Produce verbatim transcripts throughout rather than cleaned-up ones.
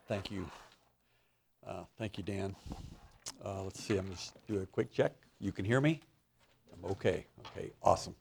Thank you. Uh, thank you, Dan. Uh, let's see, I'm going to do a quick check. You can hear me? I'm okay. Okay, awesome.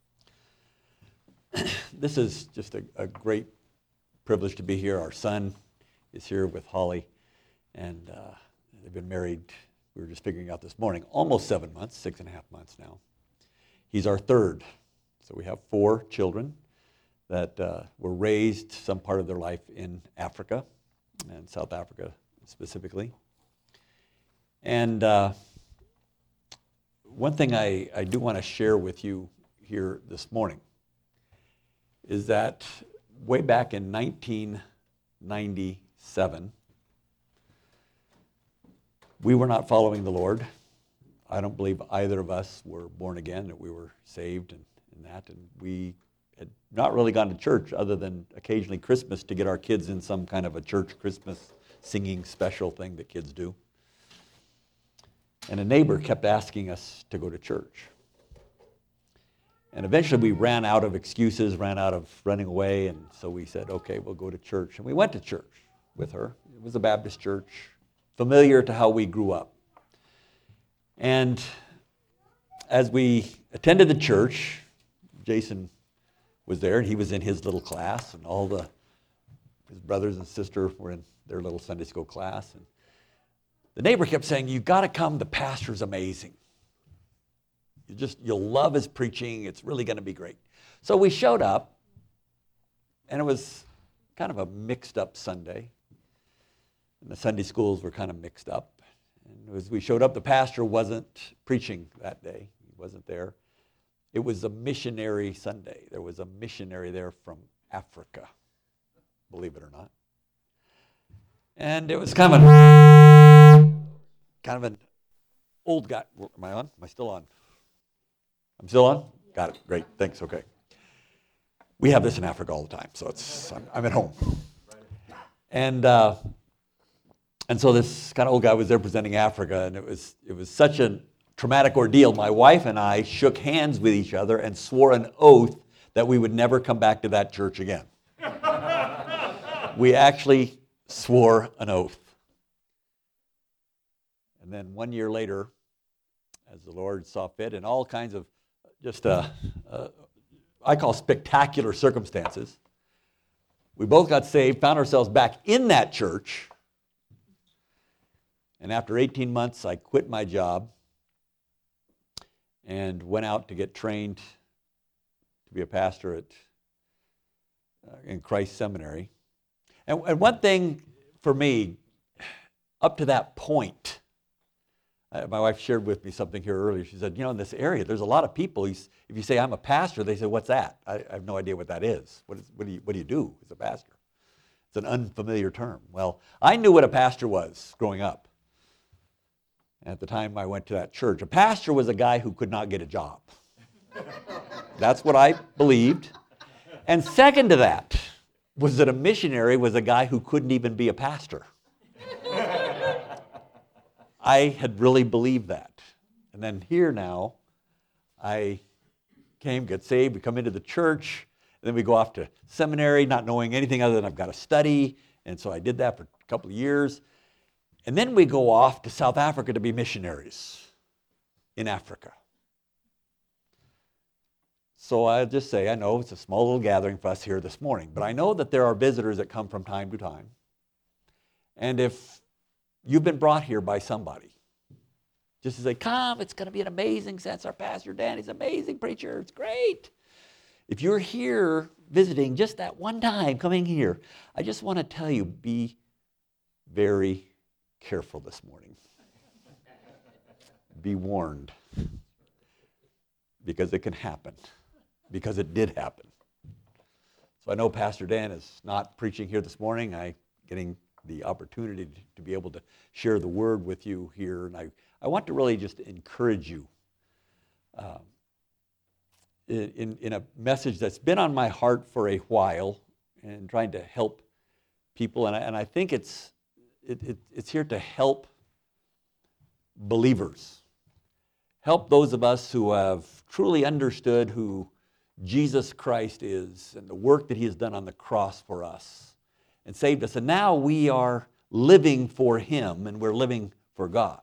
This is just a, a great privilege to be here. Our son is here with Holly, and uh, they've been married, we were just figuring out this morning, almost seven months, six and a half months now. He's our third. So we have four children that uh, were raised some part of their life in Africa, and South Africa specifically. And uh, one thing I, I do want to share with you here this morning is that way back in nineteen ninety-seven, we were not following the Lord. I don't believe either of us were born again, that we were saved and, and that, and we had not really gone to church other than occasionally Christmas to get our kids in some kind of a church Christmas singing special thing that kids do. And a neighbor kept asking us to go to church. And eventually we ran out of excuses, ran out of running away, and so we said, okay, we'll go to church. And we went to church with her. It was a Baptist church, familiar to how we grew up. And as we attended the church, Jason was there, and he was in his little class, and all the his brothers and sisters were in their little Sunday school class. And the neighbor kept saying, "You got to come. The pastor's amazing. You just you'll love his preaching. It's really going to be great." So we showed up, and it was kind of a mixed-up Sunday. And the Sunday schools were kind of mixed up. And as we showed up, the pastor wasn't preaching that day. He wasn't there. It was a missionary Sunday. There was a missionary there from Africa, believe it or not. And it was kind of an, kind of an old guy. Am I on? Am I still on? I'm still on? Got it. Great. Thanks. Okay. We have this in Africa all the time, so it's I'm, I'm at home. And uh, and so this kind of old guy was there presenting Africa, and it was it was such a traumatic ordeal. My wife and I shook hands with each other and swore an oath that we would never come back to that church again. We actually swore an oath. And then one year later, as the Lord saw fit, in all kinds of just, uh, uh, I call spectacular circumstances, we both got saved, found ourselves back in that church, and after eighteen months, I quit my job and went out to get trained to be a pastor at uh, in Christ Seminary. And, and one thing for me, up to that point, uh, my wife shared with me something here earlier. She said, you know, in this area, there's a lot of people. He's, if you say, I'm a pastor, they say, what's that? I, I have no idea what that is. What, is what, do you, what do you do as a pastor? It's an unfamiliar term. Well, I knew what a pastor was growing up. At the time I went to that church, a pastor was a guy who could not get a job. That's what I believed. And second to that was that a missionary was a guy who couldn't even be a pastor. I had really believed that. And then here now, I came, got saved, we come into the church, and then we go off to seminary, not knowing anything other than I've got to study. And so I did that for a couple of years. And then we go off to South Africa to be missionaries in Africa. So I'll just say, I know it's a small little gathering for us here this morning, but I know that there are visitors that come from time to time. And if you've been brought here by somebody, just to say, come, it's going to be an amazing sense. Our pastor Dan is an amazing preacher. It's great. If you're here visiting just that one time, coming here, I just want to tell you, be very careful this morning. Be warned, because it can happen, because it did happen. So I know Pastor Dan is not preaching here this morning. I'm getting the opportunity to be able to share the word with you here, and I, I want to really just encourage you uh, in, in a message that's been on my heart for a while, and trying to help people, and I, and I think it's It, it, it's here to help believers, help those of us who have truly understood who Jesus Christ is and the work that he has done on the cross for us and saved us. And now we are living for Him and we're living for God.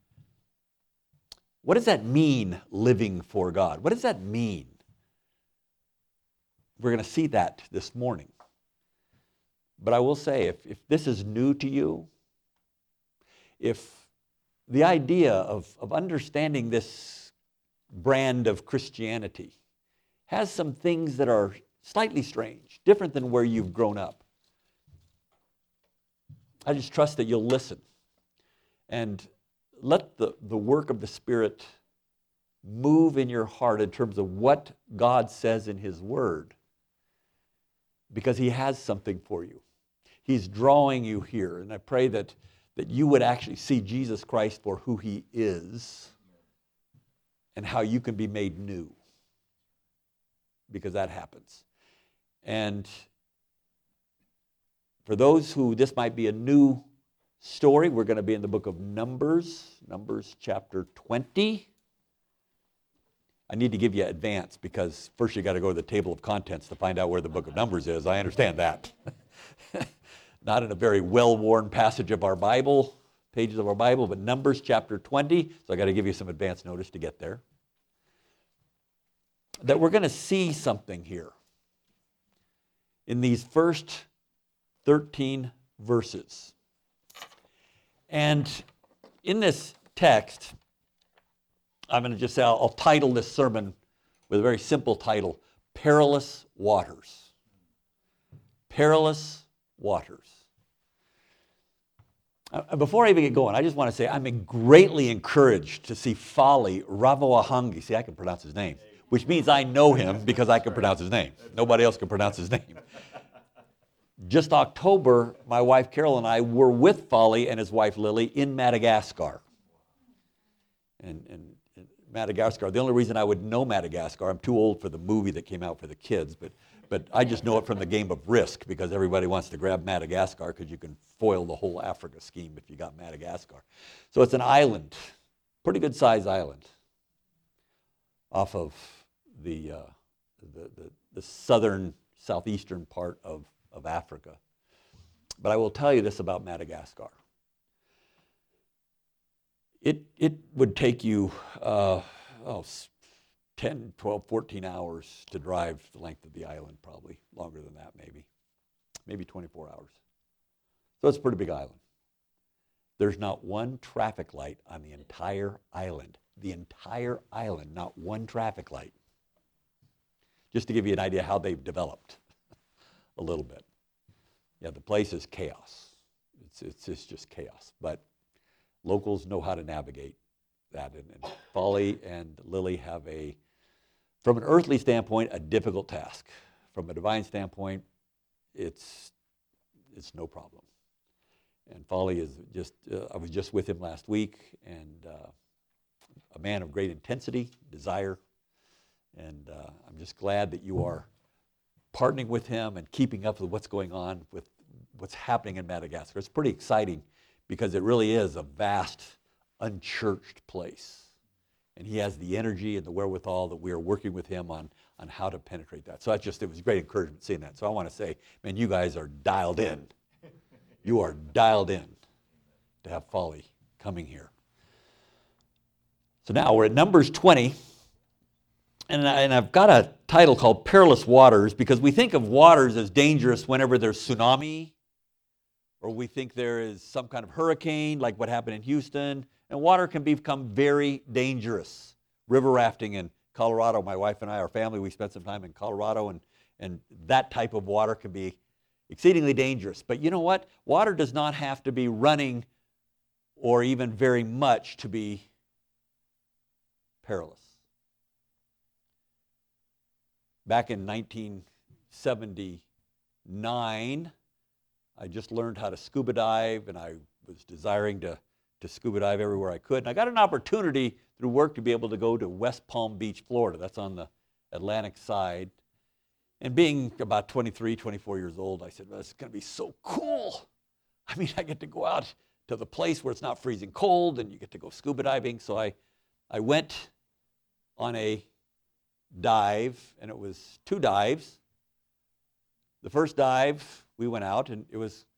What does that mean, living for God? What does that mean? We're going to see that this morning. But I will say, if, if this is new to you, if the idea of, of understanding this brand of Christianity has some things that are slightly strange, different than where you've grown up, I just trust that you'll listen and let the, the work of the Spirit move in your heart in terms of what God says in His Word, because He has something for you. He's drawing you here, and I pray that, that you would actually see Jesus Christ for who He is and how you can be made new, because that happens. And for those who this might be a new story, we're going to be in the book of Numbers, Numbers chapter twenty. I need to give you advance because first you got to go to the table of contents to find out where the book of Numbers is. I understand that. Not in a very well-worn passage of our Bible, pages of our Bible, but Numbers chapter twenty. So I got to give you some advance notice to get there. That we're going to see something here in these first thirteen verses. And in this text, I'm going to just say, I'll, I'll title this sermon with a very simple title, Perilous Waters. Perilous Waters. Uh, before I even get going, I just want to say I'm greatly encouraged to see Fali Ravoahangi. See, I can pronounce his name, which means I know him because I can pronounce his name. Nobody else can pronounce his name. Just October, my wife Carol and I were with Fali and his wife Lily in Madagascar. And, and, and Madagascar, the only reason I would know Madagascar, I'm too old for the movie that came out for the kids, but, but I just know it from the game of Risk because everybody wants to grab Madagascar because you can foil the whole Africa scheme if you got Madagascar. So it's an island, pretty good sized island off of the, uh, the, the, the southern, southeastern part of of Africa. But I will tell you this about Madagascar. It, it would take you uh, oh, ten, twelve, fourteen hours to drive the length of the island, probably longer than that maybe. Maybe twenty-four hours. So it's a pretty big island. There's not one traffic light on the entire island. The entire island, not one traffic light. Just to give you an idea how they've developed. A little bit. Yeah, the place is chaos. It's, it's, it's just chaos. But locals know how to navigate that. And, and Fali and Lily have a, from an earthly standpoint, a difficult task. From a divine standpoint, it's, it's no problem. And Fali is just, uh, I was just with him last week, and uh, a man of great intensity, desire, and uh, I'm just glad that you are partnering with him and keeping up with what's going on with what's happening in Madagascar. It's pretty exciting because it really is a vast, unchurched place. And he has the energy and the wherewithal that we are working with him on, on how to penetrate that. So that's just, it was great encouragement seeing that. So I want to say, man, you guys are dialed in. You are dialed in to have Fali coming here. So now we're at Numbers twenty. And, I, and I've got a title called Perilous Waters because we think of waters as dangerous whenever there's tsunami, or we think there is some kind of hurricane like what happened in Houston. And water can become very dangerous. River rafting in Colorado, my wife and I, our family, we spent some time in Colorado, and, and that type of water can be exceedingly dangerous. But you know what? Water does not have to be running or even very much to be perilous. Back in nineteen seventy-nine, I just learned how to scuba dive, and I was desiring to, to scuba dive everywhere I could. And I got an opportunity through work to be able to go to West Palm Beach, Florida. That's on the Atlantic side. And being about twenty-three, twenty-four years old, I said, well, this is going to be so cool. I mean, I get to go out to the place where it's not freezing cold, and you get to go scuba diving. So I, I went on a dive, and it was two dives. The first dive, we went out, and it was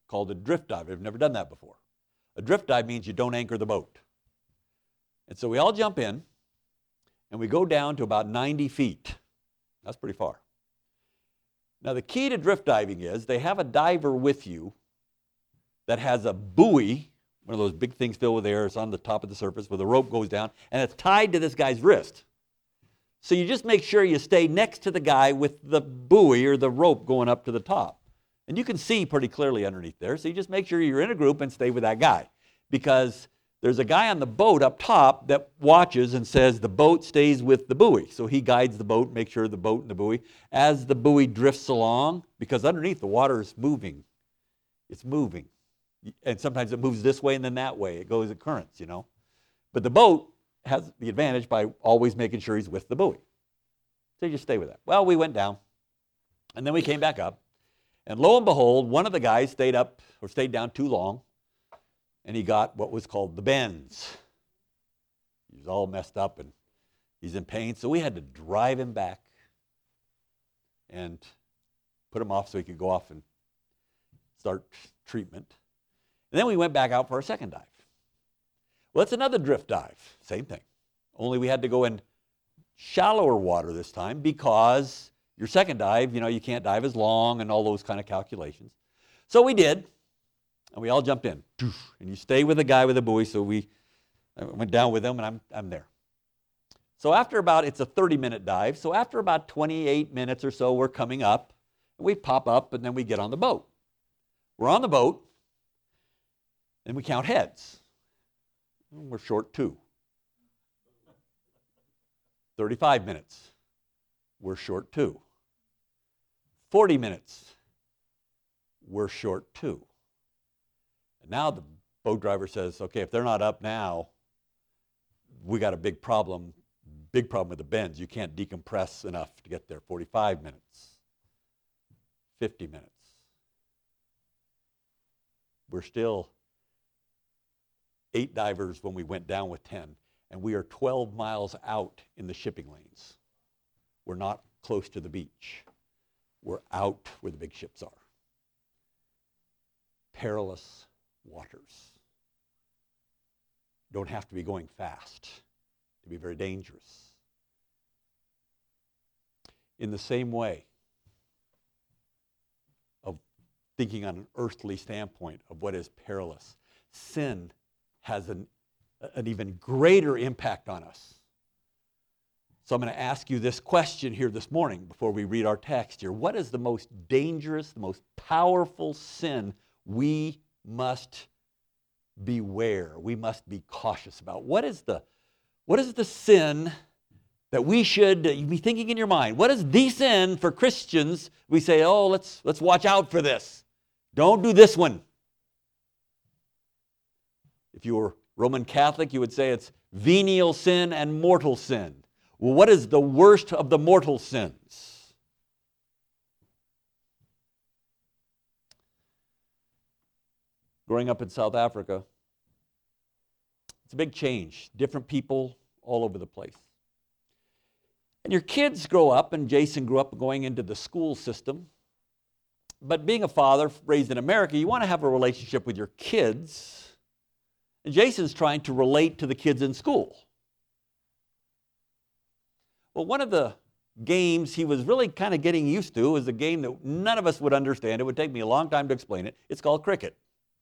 called a drift dive. I've never done that before. A drift dive means you don't anchor the boat. And so we all jump in, and we go down to about ninety feet. That's pretty far. Now, the key to drift diving is they have a diver with you that has a buoy, one of those big things filled with air. It's on the top of the surface where the rope goes down, and it's tied to this guy's wrist. So you just make sure you stay next to the guy with the buoy or the rope going up to the top. And you can see pretty clearly underneath there, so you just make sure you're in a group and stay with that guy. Because there's a guy on the boat up top that watches and says the boat stays with the buoy. So he guides the boat, makes sure the boat and the buoy, as the buoy drifts along, because underneath the water is moving. It's moving. And sometimes it moves this way and then that way. It goes in currents, you know. But the boat has the advantage by always making sure he's with the buoy. So you just stay with that. Well, we went down, and then we came back up. And lo and behold, one of the guys stayed up or stayed down too long, and he got what was called the bends. He was all messed up, and he's in pain. So we had to drive him back and put him off so he could go off and start treatment. And then we went back out for a second dive. Well, it's another drift dive. Same thing. Only we had to go in shallower water this time because your second dive, you know, you can't dive as long and all those kind of calculations. So we did, and we all jumped in. And you stay with the guy with the buoy, so we I went down with him, and I'm, I'm there. So after about, it's a thirty-minute dive, so after about twenty-eight minutes or so, we're coming up. And we pop up, and then we get on the boat. We're on the boat, and we count heads. We're short two. thirty-five minutes. We're short two. forty minutes. We're short two. And now the boat driver says, okay, if they're not up now, we got a big problem, big problem with the bends. You can't decompress enough to get there. forty-five minutes. fifty minutes. We're still eight divers when we went down with ten, and we are twelve miles out in the shipping lanes. We're not close to the beach. We're out where the big ships are. Perilous waters. Don't have to be going fast to be very dangerous. In the same way of thinking on an earthly standpoint of what is perilous, sin has an, an even greater impact on us. So I'm going to ask you this question here this morning before we read our text here. What is the most dangerous, the most powerful sin we must beware, we must be cautious about? What is the, what is the sin that we should be thinking in your mind? What is the sin for Christians? We say, oh, let's, let's watch out for this. Don't do this one. If you were Roman Catholic, you would say it's venial sin and mortal sin. Well, what is the worst of the mortal sins? Growing up in South Africa, it's a big change. Different people all over the place. And your kids grow up, and Jason grew up going into the school system. But being a father raised in America, you want to have a relationship with your kids. And Jason's trying to relate to the kids in school. Well, one of the games he was really kind of getting used to was a game that none of us would understand. It would take me a long time to explain it. It's called cricket.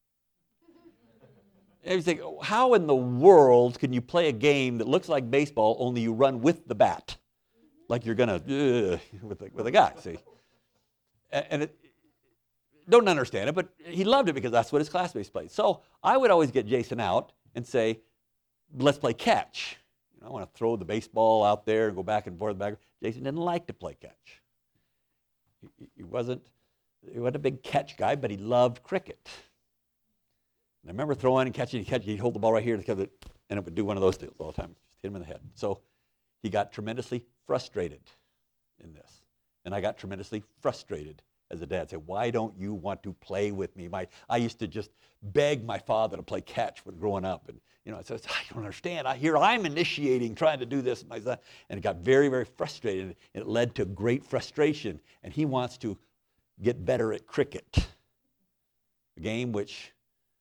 And you think, how in the world can you play a game that looks like baseball, only you run with the bat? Like you're going to, uh, with, the, with a guy, see? And it, don't understand it, but he loved it because that's what his classmates played. So I would always get Jason out and say, let's play catch. You know, I want to throw the baseball out there and go back and forth. Back. Jason didn't like to play catch. He, he, wasn't, he wasn't a big catch guy, but he loved cricket. And I remember throwing and catching, catching, he'd hold the ball right here, and it would do one of those deals all the time. Just hit him in the head. So he got tremendously frustrated in this. And I got tremendously frustrated as a dad. Say, why don't you want to play with me? My, I used to just beg my father to play catch when growing up. And, you know, I said, I don't understand. I hear I'm initiating, trying to do this. My son. And it got very, very frustrated. And it led to great frustration. And he wants to get better at cricket. A game which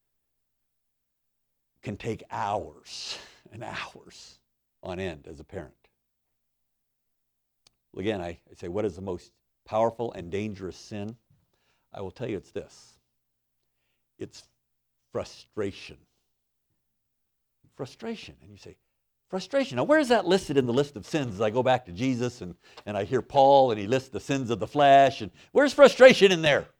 can take hours and hours on end as a parent. Well, again, I, I say, what is the most powerful and dangerous sin? I will tell you it's this. It's frustration. Frustration. And you say, frustration. Now, where is that listed in the list of sins as I go back to Jesus and, and I hear Paul and he lists the sins of the flesh? And where's frustration in there?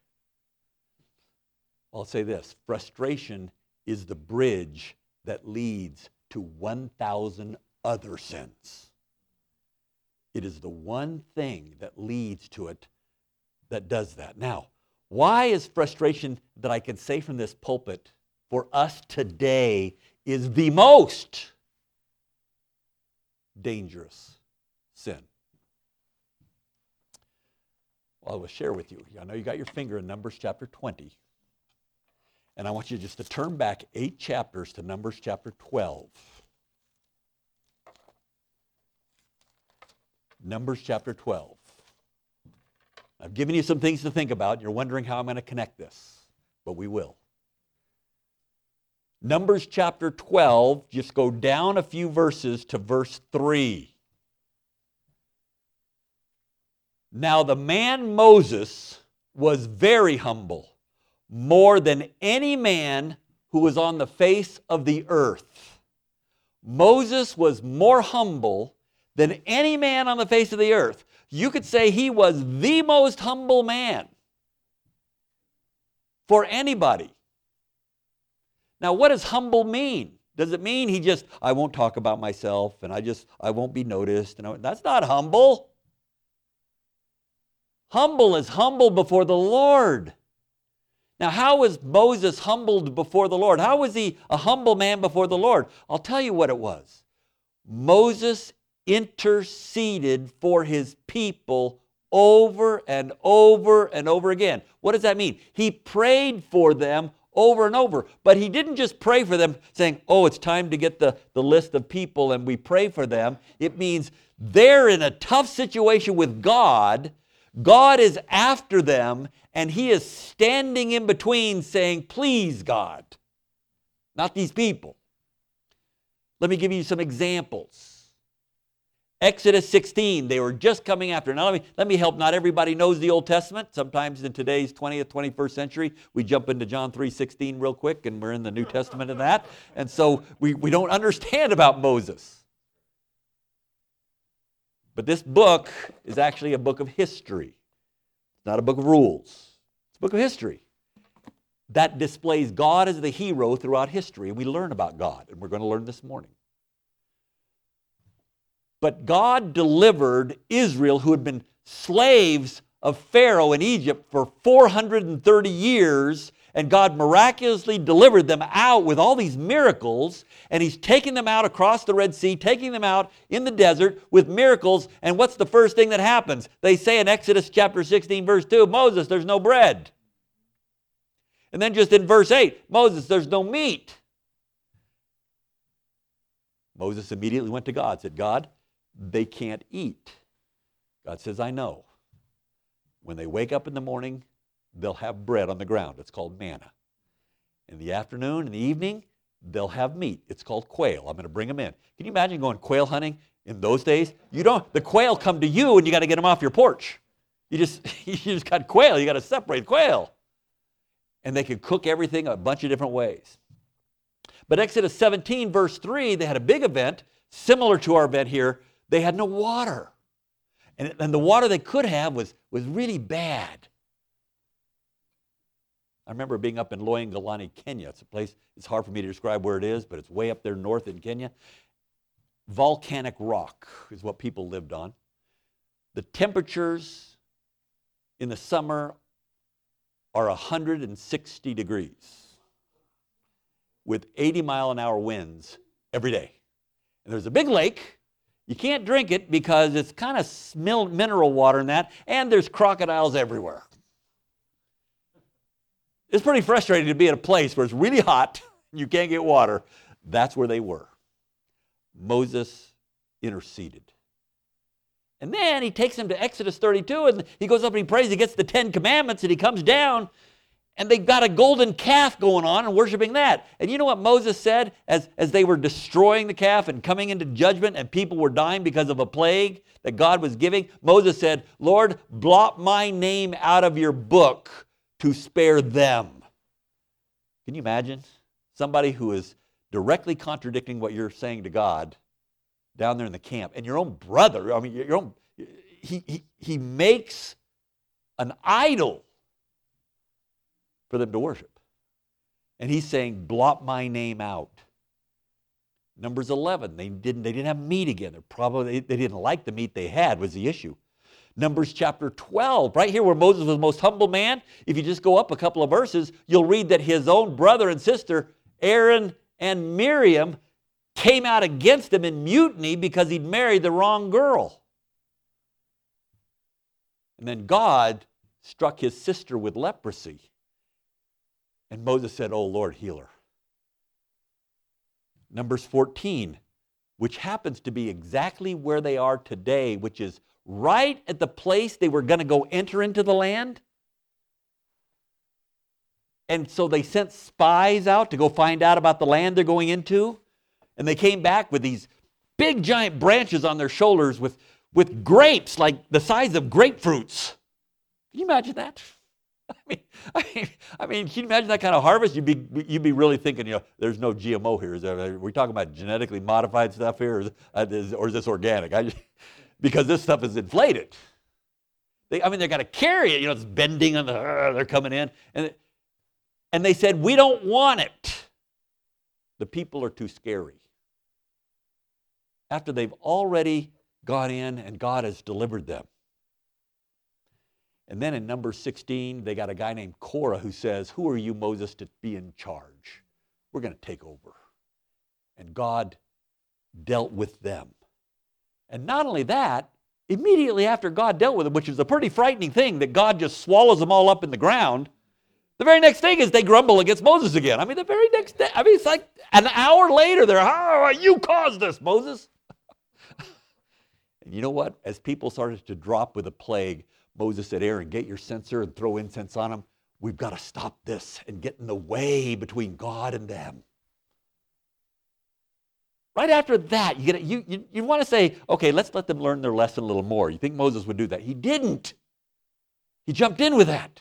I'll say this. Frustration is the bridge that leads to one thousand other sins. It is the one thing that leads to it that does that. Now, why is frustration, that I can say from this pulpit, for us today is the most dangerous sin? Well, I will share with you. I know you got your finger in Numbers chapter twenty. And I want you just to turn back eight chapters to Numbers chapter twelve. Numbers chapter twelve. I've given you some things to think about. You're wondering how I'm going to connect this, but we will. Numbers chapter twelve, just go down a few verses to verse three. Now the man Moses was very humble, more than any man who was on the face of the earth. Moses was more humble than any man on the face of the earth. You could say he was the most humble man for anybody. Now, what does humble mean? Does it mean he just, I won't talk about myself and I just, I won't be noticed? And I, that's not humble. Humble is humble before the Lord. Now, how was Moses humbled before the Lord? How was he a humble man before the Lord? I'll tell you what it was. Moses interceded for his people over and over and over again. What does that mean? He prayed for them over and over. But he didn't just pray for them saying, oh, it's time to get the, the list of people and we pray for them. It means they're in a tough situation with God. God is after them, and he is standing in between saying, please, God, not these people. Let me give you some examples. Exodus sixteen, they were just coming after. Now let me, let me help. Not everybody knows the Old Testament. Sometimes in today's twentieth, twenty-first century, we jump into John three sixteen real quick, and we're in the New Testament in that. And so we, we don't understand about Moses. But this book is actually a book of history. It's not a book of rules. It's a book of history that displays God as the hero throughout history. And we learn about God, and we're going to learn this morning. But God delivered Israel, who had been slaves of Pharaoh in Egypt for four hundred thirty years, and God miraculously delivered them out with all these miracles, and he's taking them out across the Red Sea, taking them out in the desert with miracles, and what's the first thing that happens? They say in Exodus chapter sixteen, verse two, Moses, there's no bread. And then just in verse eight, Moses, there's no meat. Moses immediately went to God, said, God, they can't eat. God says, I know. When they wake up in the morning, they'll have bread on the ground. It's called manna. In the afternoon, in the evening, they'll have meat. It's called quail. I'm going to bring them in. Can you imagine going quail hunting in those days? You don't. The quail come to you, and you got to get them off your porch. You just you just got quail. You got to separate quail, and they could cook everything a bunch of different ways. But Exodus seventeen, verse three, they had a big event similar to our event here. They had no water, and, and the water they could have was was really bad. I remember being up in Loyangalani, Kenya. It's a place, it's hard for me to describe where it is, but it's way up there north in Kenya. Volcanic rock is what people lived on. The temperatures in the summer are one hundred sixty degrees with eighty mile an hour winds every day. And there's a big lake. You can't drink it because it's kind of mineral water in that, and there's crocodiles everywhere. It's pretty frustrating to be at a place where it's really hot, you can't get water. That's where they were. Moses interceded. And then he takes them to Exodus thirty-two, and he goes up and he prays, he gets the Ten Commandments, and he comes down, And they've got a golden calf going on and worshiping that. And you know what Moses said as, as they were destroying the calf and coming into judgment and people were dying because of a plague that God was giving? Moses said, Lord, blot my name out of your book to spare them. Can you imagine somebody who is directly contradicting what you're saying to God down there in the camp? And your own brother, I mean, your own, he, he, he makes an idol for them to worship. And he's saying, blot my name out. Numbers eleven, they didn't, they didn't have meat again. They're probably, they didn't like the meat they had was the issue. Numbers chapter twelve, right here where Moses was the most humble man, if you just go up a couple of verses, you'll read that his own brother and sister, Aaron and Miriam, came out against him in mutiny because he'd married the wrong girl. And then God struck his sister with leprosy. And Moses said, oh, Lord, heal her. Numbers fourteen, which happens to be exactly where they are today, which is right at the place they were going to go enter into the land. And so they sent spies out to go find out about the land they're going into. And they came back with these big giant branches on their shoulders with, with grapes like the size of grapefruits. Can you imagine that? I mean, I mean, I mean, can you imagine that kind of harvest? You'd be, you'd be really thinking, you know, there's no G M O here. Is there, are we talking about genetically modified stuff here, or is, uh, is, or is this organic? I just, because this stuff is inflated. They, I mean, they've got to carry it. You know, it's bending on the, uh, they're coming in. And, and they said, we don't want it. The people are too scary. After they've already gone in and God has delivered them. And then in number sixteen, they got a guy named Korah who says, who are you, Moses, to be in charge? We're going to take over. And God dealt with them. And not only that, immediately after God dealt with them, which is a pretty frightening thing, that God just swallows them all up in the ground, the very next thing is they grumble against Moses again. I mean, the very next day, I mean, it's like an hour later, they're, oh, you caused this, Moses. And you know what? As people started to drop with a plague, Moses said, Aaron, get your censer and throw incense on them. We've got to stop this and get in the way between God and them. Right after that, you, get, you, you, you want to say, okay, let's let them learn their lesson a little more. You think Moses would do that? He didn't. He jumped in with that.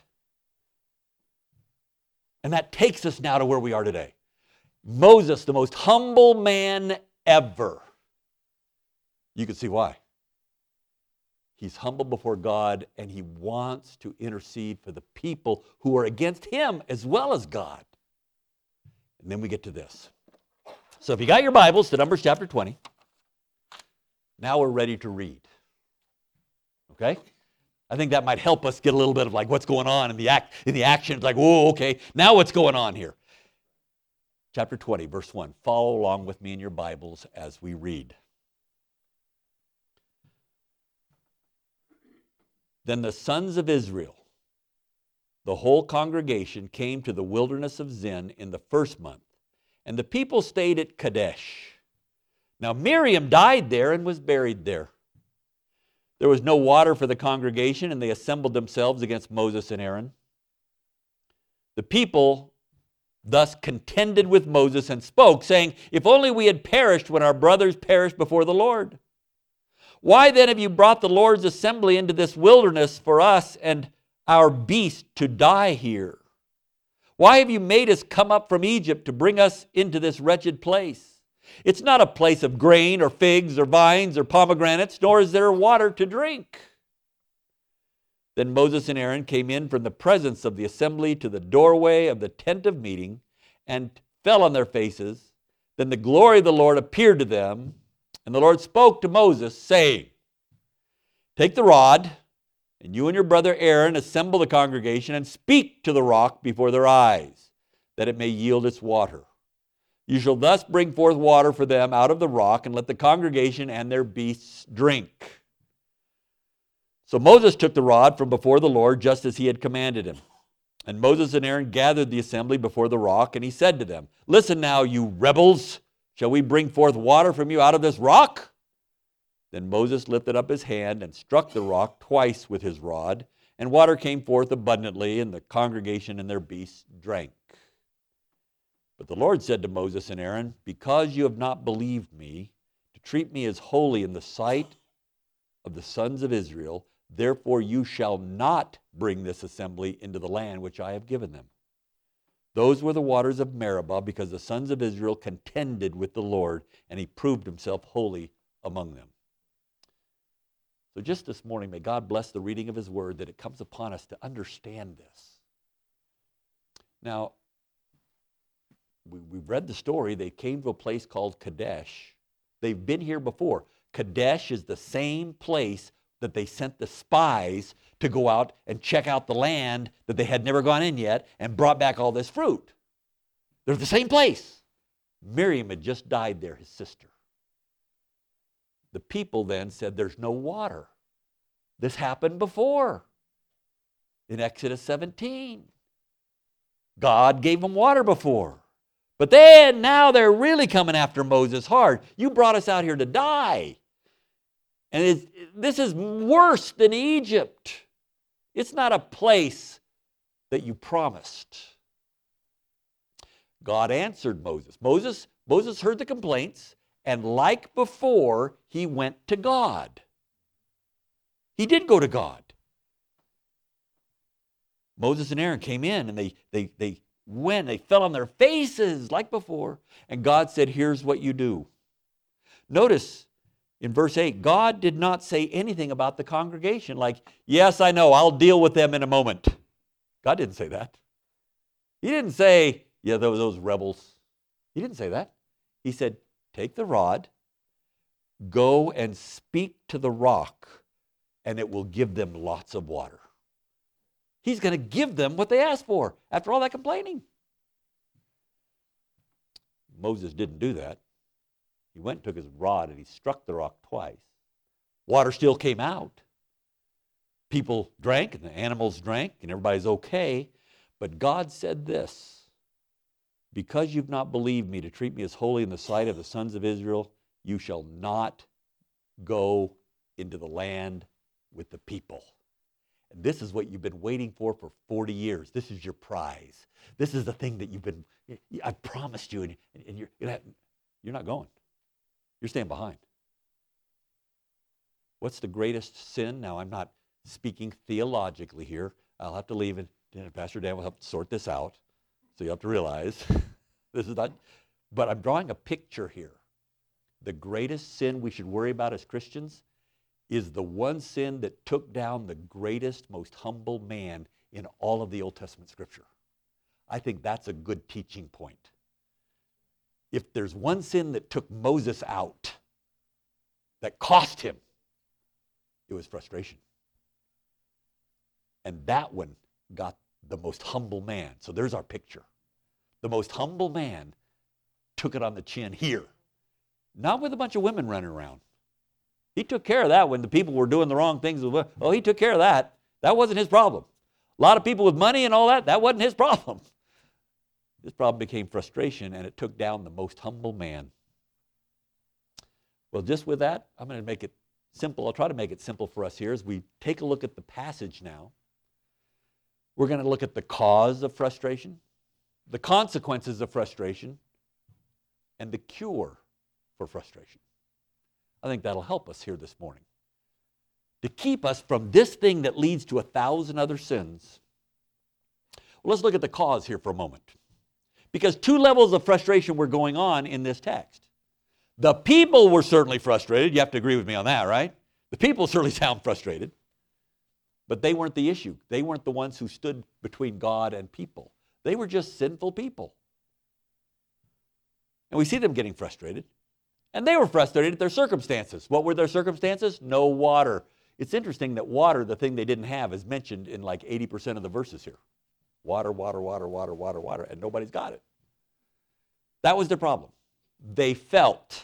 And that takes us now to where we are today. Moses, the most humble man ever. You can see why. He's humble before God, and he wants to intercede for the people who are against him as well as God. And then we get to this. So if you got your Bibles to Numbers chapter twenty, now we're ready to read. Okay? I think that might help us get a little bit of like what's going on in the act, in the action. It's like, whoa, okay, now what's going on here? Chapter twenty, verse one. Follow along with me in your Bibles as we read. Then the sons of Israel, the whole congregation, came to the wilderness of Zin in the first month, and the people stayed at Kadesh. Now Miriam died there and was buried there. There was no water for the congregation, and they assembled themselves against Moses and Aaron. The people thus contended with Moses and spoke, saying, if only we had perished when our brothers perished before the Lord. Why then have you brought the Lord's assembly into this wilderness for us and our beast to die here? Why have you made us come up from Egypt to bring us into this wretched place? It's not a place of grain or figs or vines or pomegranates, nor is there water to drink. Then Moses and Aaron came in from the presence of the assembly to the doorway of the tent of meeting and fell on their faces. Then the glory of the Lord appeared to them. And the Lord spoke to Moses, saying, take the rod, and you and your brother Aaron assemble the congregation and speak to the rock before their eyes, that it may yield its water. You shall thus bring forth water for them out of the rock, and let the congregation and their beasts drink. So Moses took the rod from before the Lord, just as he had commanded him. And Moses and Aaron gathered the assembly before the rock, and he said to them, listen now, you rebels. Shall we bring forth water from you out of this rock? Then Moses lifted up his hand and struck the rock twice with his rod, And water came forth abundantly, and the congregation and their beasts drank. But the Lord said to Moses and Aaron, because you have not believed me, to treat me as holy in the sight of the sons of Israel, therefore you shall not bring this assembly into the land which I have given them. Those were the waters of Meribah, because the sons of Israel contended with the Lord, and he proved himself holy among them. So just this morning, may God bless the reading of his word, that it comes upon us to understand this. Now, we, we've read the story. They came to a place called Kadesh. They've been here before. Kadesh is the same place that they sent the spies to go out and check out the land that they had never gone in yet and brought back all this fruit. They're the same place. Miriam had just died there, his sister. The people then said, there's no water. This happened before in Exodus seventeen. God gave them water before. But then now they're really coming after Moses hard. You brought us out here to die. And it's, this is worse than Egypt. It's not a place that you promised. God answered Moses. Moses, Moses heard the complaints, and like before, he went to God. He did go to God. Moses and Aaron came in, and they, they, they went, they fell on their faces like before, and God said, here's what you do. Notice, in verse eight, God did not say anything about the congregation like, yes, I know, I'll deal with them in a moment. God didn't say that. He didn't say, yeah, those, those rebels. He didn't say that. He said, take the rod, go and speak to the rock, and it will give them lots of water. He's going to give them what they asked for after all that complaining. Moses didn't do that. He went and took his rod and he struck the rock twice. Water still came out. People drank and the animals drank and everybody's okay. But God said this, because you've not believed me to treat me as holy in the sight of the sons of Israel, you shall not go into the land with the people. And this is what you've been waiting for for forty years. This is your prize. This is the thing that you've been, I've promised you, and, and you're, you're not going. You're staying behind. What's the greatest sin? Now, I'm not speaking theologically here. I'll have to leave it. Pastor Dan will help sort this out. So you have to realize this is not, but I'm drawing a picture here. The greatest sin we should worry about as Christians is the one sin that took down the greatest, most humble man in all of the Old Testament Scripture. I think that's a good teaching point. If there's one sin that took Moses out, that cost him, it was frustration. And that one got the most humble man. So there's our picture. The most humble man took it on the chin here. Not with a bunch of women running around. He took care of that when the people were doing the wrong things. Oh, he took care of that. That wasn't his problem. A lot of people with money and all that, that wasn't his problem. This problem became frustration, and it took down the most humble man. Well, just with that, I'm going to make it simple. I'll try to make it simple for us here as we take a look at the passage now. We're going to look at the cause of frustration, the consequences of frustration, and the cure for frustration. I think that'll help us here this morning. To keep us from this thing that leads to a thousand other sins. Well, let's look at the cause here for a moment. Because two levels of frustration were going on in this text. The people were certainly frustrated. You have to agree with me on that, right? The people certainly sound frustrated. But they weren't the issue. They weren't the ones who stood between God and people. They were just sinful people. And we see them getting frustrated. And they were frustrated at their circumstances. What were their circumstances? No water. It's interesting that water, the thing they didn't have, is mentioned in like eighty percent of the verses here. Water, water, water, water, water, water, and nobody's got it. That was their problem. They felt.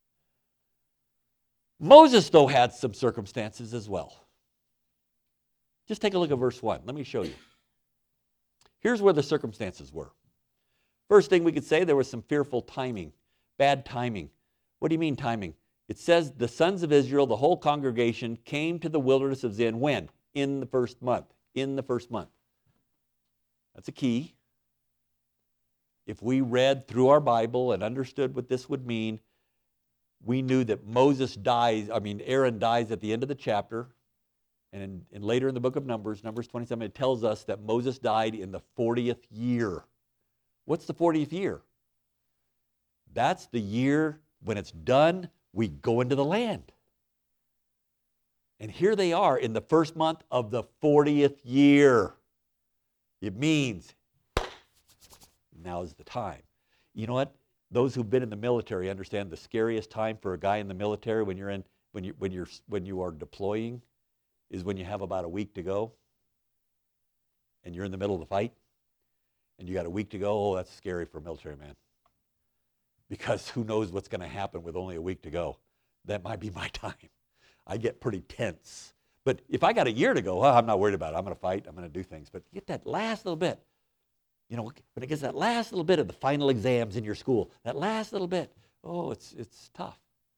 Moses, though, had some circumstances as well. Just take a look at verse one. Let me show you. Here's where the circumstances were. First thing we could say, there was some fearful timing, bad timing. What do you mean timing? It says the sons of Israel, the whole congregation, came to the wilderness of Zin when? In the first month. in the first month. That's a key. If we read through our Bible and understood what this would mean, we knew that Moses dies, I mean, Aaron dies at the end of the chapter. And, in, and later in the book of Numbers, Numbers twenty-seven, it tells us that Moses died in the fortieth year. What's the fortieth year? That's the year when it's done, we go into the land. And here they are in the first month of the fortieth year. It means now's the time. You know what? Those who've been in the military understand the scariest time for a guy in the military when you're in when you when you're when you are deploying is when you have about a week to go and you're in the middle of the fight and you got a week to go. Oh, that's scary for a military man. Because who knows what's going to happen with only a week to go. That might be my time. I get pretty tense. But if I got a year to go, well, I'm not worried about it. I'm going to fight. I'm going to do things. But get that last little bit. You know, when it gets that last little bit of the final exams in your school, that last little bit, oh, it's it's tough.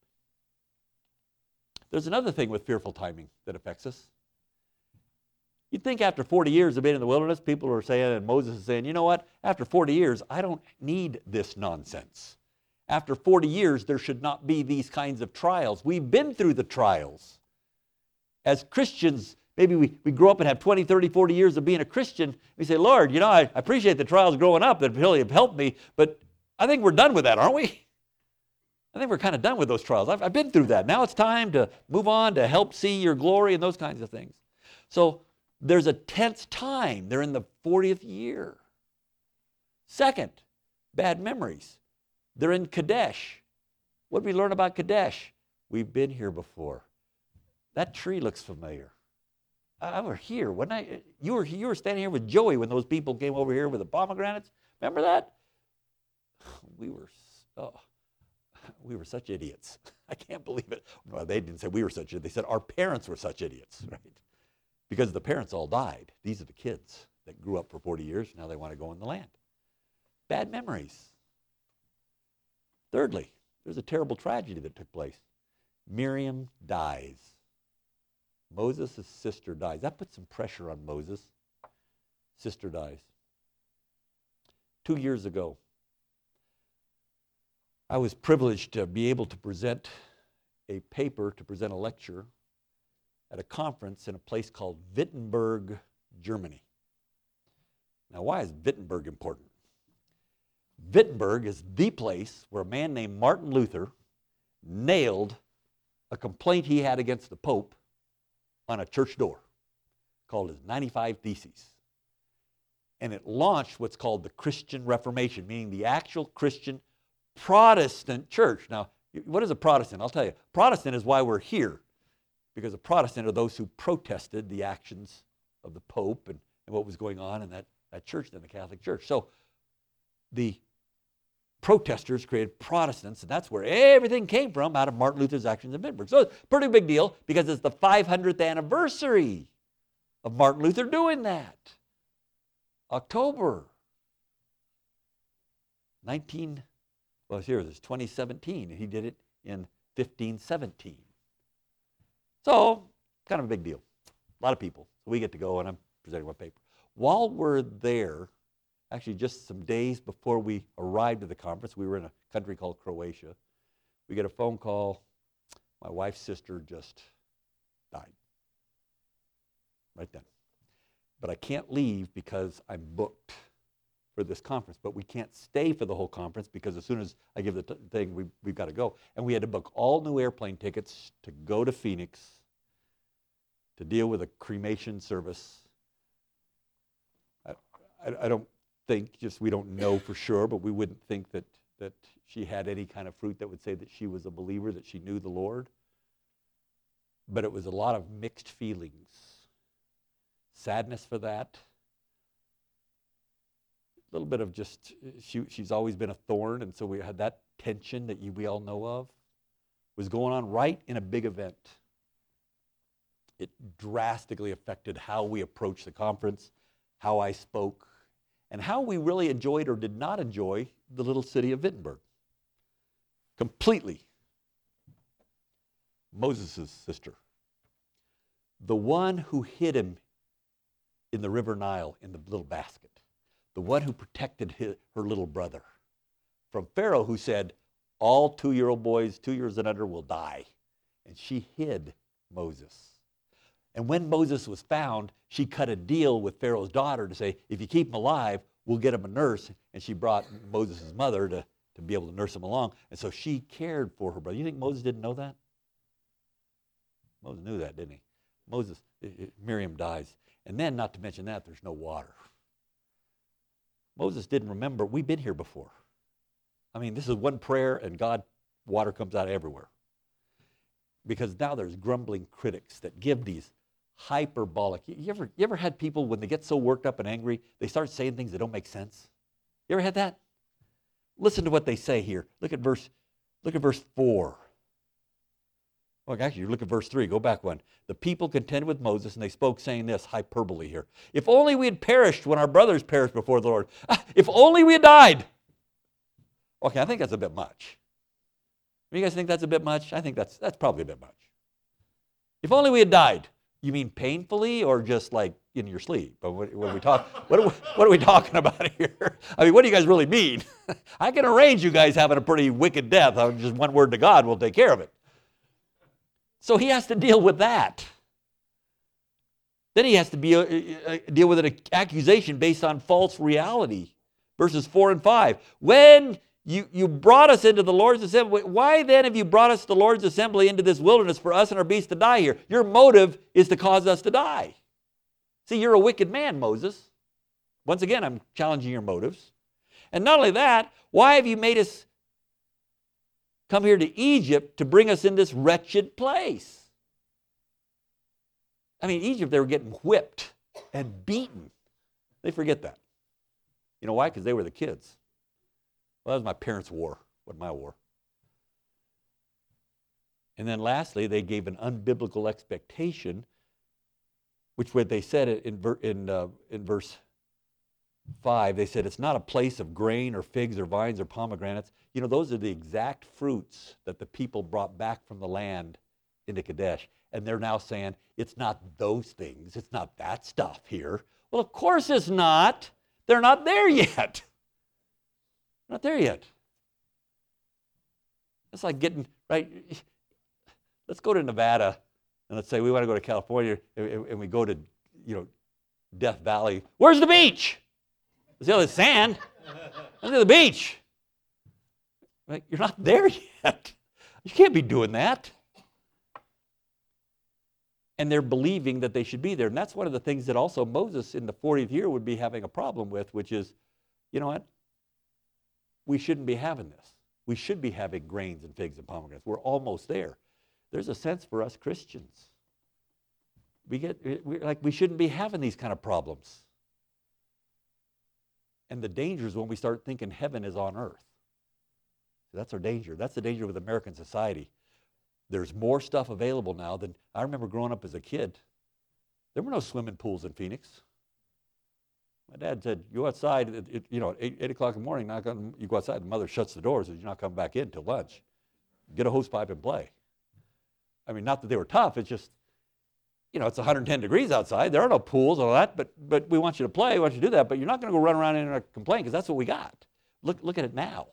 There's another thing with fearful timing that affects us. You'd think after forty years of being in the wilderness, people are saying, and Moses is saying, you know what? After forty years, I don't need this nonsense. After forty years, there should not be these kinds of trials. We've been through the trials. As Christians, maybe we, we grow up and have twenty, thirty, forty years of being a Christian. We say, Lord, you know, I, I appreciate the trials growing up that really have helped me, but I think we're done with that, aren't we? I think we're kind of done with those trials. I've, I've been through that. Now it's time to move on to help see your glory and those kinds of things. So there's a tense time. They're in the fortieth year. Second, bad memories. They're in Kadesh. What did we learn about Kadesh? We've been here before. That tree looks familiar. I were here. When I, you were you were standing here with Joey when those people came over here with the pomegranates. Remember that? We were oh, we were such idiots. I can't believe it. Well, they didn't say we were such idiots. They said our parents were such idiots, right? Because the parents all died. These are the kids that grew up for forty years. Now they want to go in the land. Bad memories. Thirdly, there's a terrible tragedy that took place. Miriam dies. Moses' sister dies. That puts some pressure on Moses. Sister dies. Two years ago, I was privileged to be able to present a paper, to present a lecture at a conference in a place called Wittenberg, Germany. Now, why is Wittenberg important? Wittenberg is the place where a man named Martin Luther nailed a complaint he had against the Pope on a church door called his ninety-five Theses. And it launched what's called the Christian Reformation, meaning the actual Christian Protestant church. Now, what is a Protestant? I'll tell you. Protestant is why we're here, because a Protestant are those who protested the actions of the Pope and, and what was going on in that, that church, in the Catholic Church. So the protesters created Protestants, and that's where everything came from, out of Martin Luther's actions in Wittenberg. So it's a pretty big deal because it's the five hundredth anniversary of Martin Luther doing that. October nineteen, well, here it is, twenty seventeen, and he did it in fifteen seventeen. So, kind of a big deal. A lot of people. So we get to go, and I'm presenting my paper. While we're there, actually just some days before we arrived at the conference, we were in a country called Croatia. We get a phone call. My wife's sister just died. Right then. But I can't leave because I'm booked for this conference. But we can't stay for the whole conference because as soon as I give the t- thing, we, we've got to go. And we had to book all new airplane tickets to go to Phoenix to deal with a cremation service. I, I, I don't think, just we don't know for sure, but we wouldn't think that, that she had any kind of fruit that would say that she was a believer, that she knew the Lord. But it was a lot of mixed feelings. Sadness for that. A little bit of just, she, she's always been a thorn, and so we had that tension that you, we all know of. Was going on right in a big event. It drastically affected how we approached the conference, how I spoke, and how we really enjoyed or did not enjoy the little city of Wittenberg. Completely. Moses' sister. The one who hid him in the river Nile in the little basket. The one who protected his, her little brother from Pharaoh, who said, all two-year-old boys, two years and under, will die. And she hid Moses. And when Moses was found, she cut a deal with Pharaoh's daughter to say, if you keep him alive, we'll get him a nurse. And she brought Moses' mother to, to be able to nurse him along. And so she cared for her brother. You think Moses didn't know that? Moses knew that, didn't he? Moses, it, it, Miriam dies. And then, not to mention that, there's no water. Moses didn't remember, we've been here before. I mean, this is one prayer and God, water comes out everywhere. Because now there's grumbling critics that give these hyperbolic. You ever, you ever had people, when they get so worked up and angry, they start saying things that don't make sense? You ever had that? Listen to what they say here. Look at verse, look at verse four. Well, actually, you look at verse three. Go back one. The people contended with Moses, and they spoke, saying this, hyperbole here. If only we had perished when our brothers perished before the Lord. Ah, if only we had died. Okay, I think that's a bit much. You guys think that's a bit much? I think that's that's probably a bit much. If only we had died. You mean painfully or just like in your sleep? But what, what are we talking? What are we, what are we talking about here? I mean, what do you guys really mean? I can arrange you guys having a pretty wicked death. Just one word to God will take care of it. So he has to deal with that. Then he has to be, uh, uh, deal with an accusation based on false reality. Verses four and five. When you, you brought us into the Lord's assembly, why then have you brought us to the Lord's assembly into this wilderness for us and our beasts to die here? Your motive is to cause us to die. See, you're a wicked man, Moses. Once again, I'm challenging your motives. And not only that, why have you made us come here to Egypt to bring us in this wretched place? I mean, Egypt, they were getting whipped and beaten. They forget that. You know why? Because they were the kids. Well, that was my parents' war, wasn't my war. And then lastly, they gave an unbiblical expectation, which what they said in, in, uh, in verse five, they said it's not a place of grain or figs or vines or pomegranates. You know, those are the exact fruits that the people brought back from the land into Kadesh. And they're now saying, it's not those things. It's not that stuff here. Well, of course it's not. They're not there yet. Not there yet. It's like getting, right? Let's go to Nevada and let's say we want to go to California and, and we go to, you know, Death Valley. Where's the beach? There's all the sand. Look at the beach. Like, you're not there yet. You can't be doing that. And they're believing that they should be there. And that's one of the things that also Moses in the fortieth year would be having a problem with, which is, you know what? We shouldn't be having this. We should be having grains and figs and pomegranates. We're almost there. There's a sense for us Christians. We get, we're like, we shouldn't be having these kind of problems. And the danger is when we start thinking heaven is on earth. That's our danger. That's the danger with American society. There's more stuff available now than I remember growing up as a kid. There were no swimming pools in Phoenix. My dad said, you go outside, it, it, you know, at eight, eight o'clock in the morning, not gonna, you go outside, the mother shuts the doors, and you're not coming back in till lunch. Get a hose pipe and play. I mean, not that they were tough, it's just, you know, it's one hundred ten degrees outside. There are no pools and all that, but, but we want you to play, we want you to do that, but you're not going to go run around and complain because that's what we got. Look, look at it now.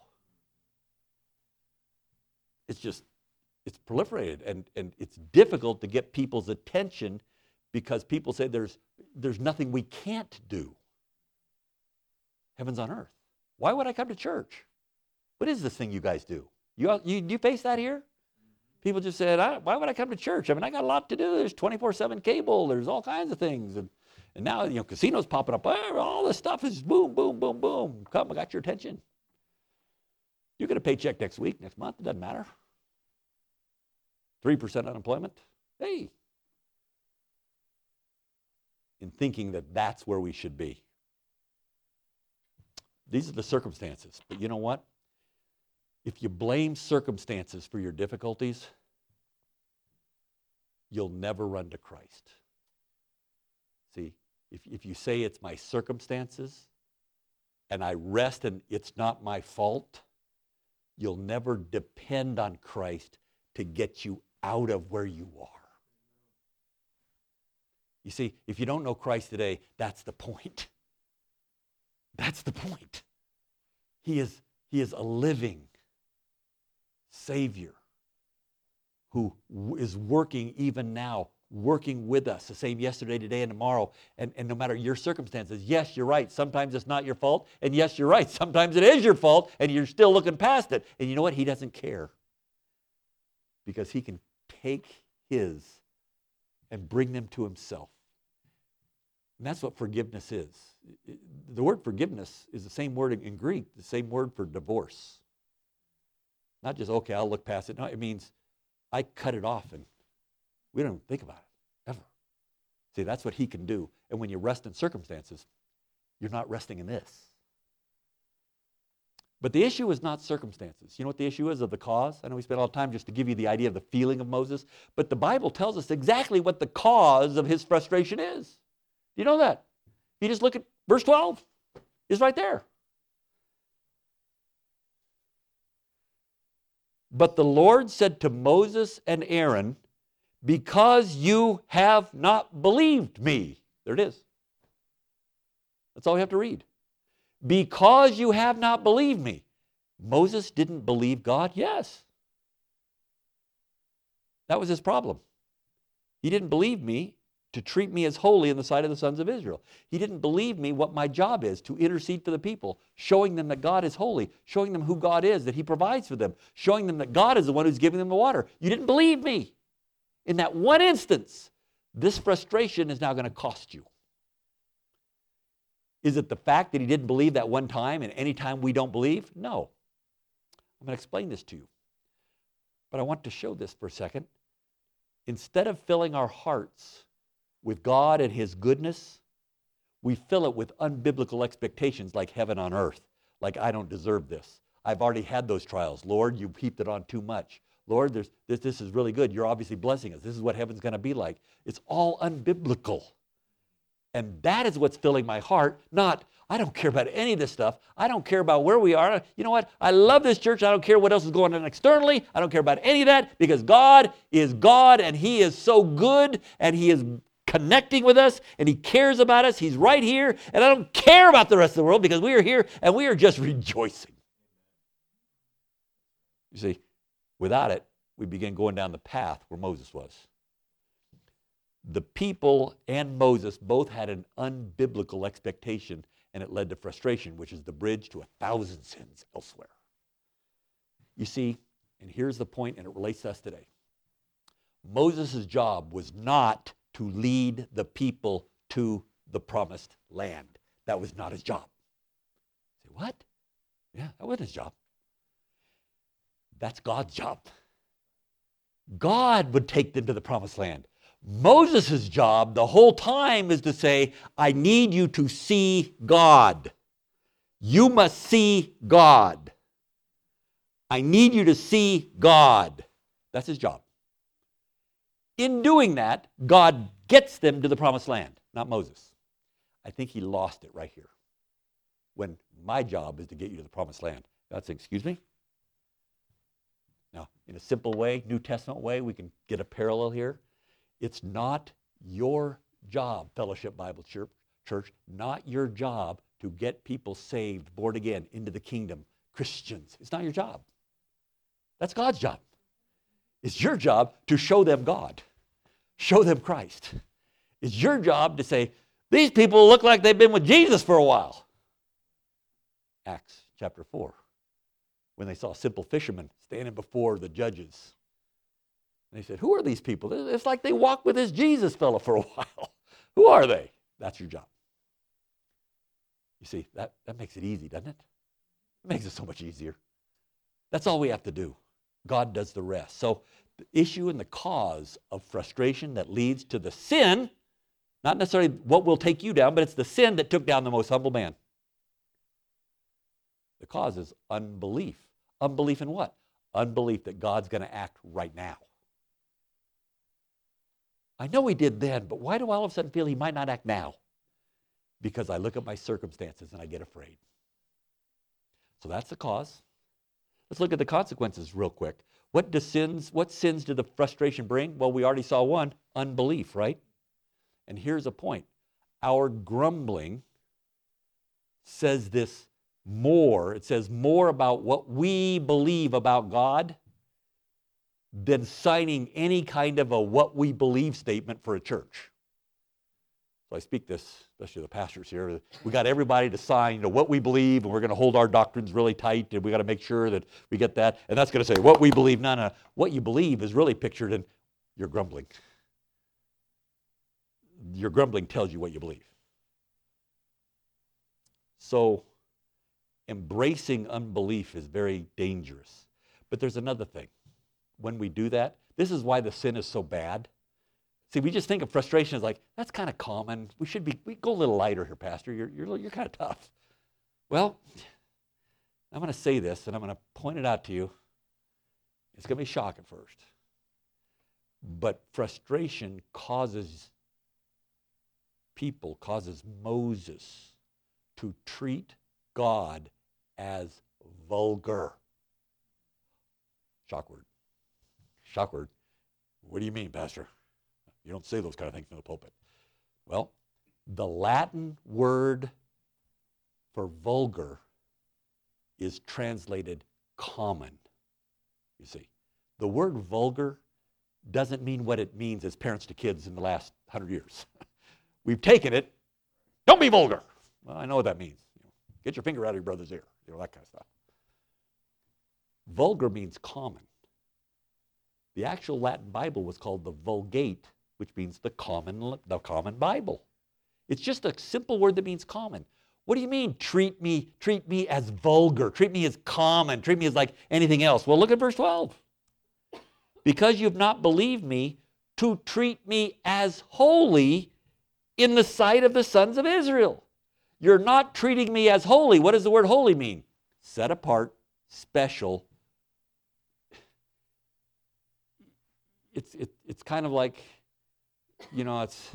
It's just, it's proliferated, and, and it's difficult to get people's attention because people say there's, there's nothing we can't do. Heaven's on earth. Why would I come to church? What is this thing you guys do? You, you, do you face that here? People just said, I, why would I come to church? I mean, I got a lot to do. There's twenty-four seven cable. There's all kinds of things. And, and now, you know, casinos popping up. All this stuff is boom, boom, boom, boom. Come, I got your attention. You get a paycheck next week, next month. It doesn't matter. three percent unemployment. Hey. In thinking that that's where we should be. These are the circumstances. But you know what? If you blame circumstances for your difficulties, you'll never run to Christ. See, if, if you say it's my circumstances and I rest and it's not my fault, you'll never depend on Christ to get you out of where you are. You see, if you don't know Christ today, that's the point. That's the point. He is, he is a living Savior who is working even now, working with us, the same yesterday, today, and tomorrow. And, and no matter your circumstances, yes, you're right. Sometimes it's not your fault. And yes, you're right. Sometimes it is your fault, and you're still looking past it. And you know what? He doesn't care. Because he can take his and bring them to himself. And that's what forgiveness is. The word forgiveness is the same word in Greek, the same word for divorce. Not just, okay, I'll look past it. No, it means I cut it off and we don't even think about it, ever. See, that's what he can do. And when you rest in circumstances, you're not resting in this. But the issue is not circumstances. You know what the issue is of the cause? I know we spent all the time just to give you the idea of the feeling of Moses, but the Bible tells us exactly what the cause of his frustration is. Do you know that? If you just look at verse twelve, it's right there. But the Lord said to Moses and Aaron, because you have not believed me. There it is. That's all we have to read. Because you have not believed me. Moses didn't believe God? Yes. That was his problem. He didn't believe me to treat me as holy in the sight of the sons of Israel. He didn't believe me what my job is, to intercede for the people, showing them that God is holy, showing them who God is, that he provides for them, showing them that God is the one who's giving them the water. You didn't believe me. In that one instance, this frustration is now going to cost you. Is it the fact that he didn't believe that one time and any time we don't believe? No. I'm going to explain this to you. But I want to show this for a second. Instead of filling our hearts with God and his goodness, we fill it with unbiblical expectations like heaven on earth, like I don't deserve this. I've already had those trials. Lord, you've heaped it on too much. Lord, there's, this, this is really good. You're obviously blessing us. This is what heaven's going to be like. It's all unbiblical. And that is what's filling my heart, not, I don't care about any of this stuff. I don't care about where we are. You know what? I love this church. I don't care what else is going on externally. I don't care about any of that because God is God and he is so good and he is connecting with us and he cares about us. He's right here. And I don't care about the rest of the world because we are here and we are just rejoicing. You see, without it, we begin going down the path where Moses was. The people and Moses both had an unbiblical expectation, and it led to frustration, which is the bridge to a thousand sins elsewhere. You see, and here's the point, and it relates to us today. Moses' job was not to lead the people to the promised land. That was not his job. Say, what? Yeah, that wasn't his job. That's God's job. God would take them to the promised land. Moses' job the whole time is to say, I need you to see God. You must see God. I need you to see God. That's his job. In doing that, God gets them to the promised land, not Moses. I think he lost it right here. When my job is to get you to the promised land. God said, excuse me? Now, in a simple way, New Testament way, we can get a parallel here. It's not your job, Fellowship Bible Church, not your job to get people saved, born again, into the kingdom, Christians. It's not your job. That's God's job. It's your job to show them God, show them Christ. It's your job to say, these people look like they've been with Jesus for a while. Acts chapter four, when they saw simple fishermen standing before the judges. And they said, who are these people? It's like they walked with this Jesus fellow for a while. Who are they? That's your job. You see, that, that makes it easy, doesn't it? It makes it so much easier. That's all we have to do. God does the rest. So the issue and the cause of frustration that leads to the sin, not necessarily what will take you down, but it's the sin that took down the most humble man. The cause is unbelief. Unbelief in what? Unbelief that God's going to act right now. I know he did then, but why do I all of a sudden feel he might not act now? Because I look at my circumstances and I get afraid. So that's the cause. Let's look at the consequences real quick. What does sins, what sins did the frustration bring? Well, we already saw one, unbelief, right? And here's a point. Our grumbling says this more. It says more about what we believe about God than signing any kind of a what we believe statement for a church. So I speak this, especially the pastors here. We got everybody to sign, you know, what we believe, and we're going to hold our doctrines really tight, and we got to make sure that we get that. And that's going to say what we believe. No, no. What you believe is really pictured in your grumbling. Your grumbling tells you what you believe. So embracing unbelief is very dangerous. But there's another thing. When we do that, this is why the sin is so bad. See, we just think of frustration as like, that's kind of common. We should be, we go a little lighter here, Pastor. You're, you're, you're kind of tough. Well, I'm going to say this, and I'm going to point it out to you. It's going to be shock at first. But frustration causes people, causes Moses to treat God as vulgar. Shock word. Shock word. What do you mean, Pastor? You don't say those kind of things in the pulpit. Well, the Latin word for vulgar is translated common. You see, the word vulgar doesn't mean what it means as parents to kids in the last hundred years. We've taken it, don't be vulgar. Well, I know what that means. You know, get your finger out of your brother's ear, you know, that kind of stuff. Vulgar means common. The actual Latin Bible was called the Vulgate, which means the common, the common Bible. It's just a simple word that means common. What do you mean, treat me, treat me as vulgar, treat me as common, treat me as like anything else? Well, look at verse twelve. Because you've not believed me to treat me as holy in the sight of the sons of Israel. You're not treating me as holy. What does the word holy mean? Set apart, special. It's, it, it's kind of like, you know, it's,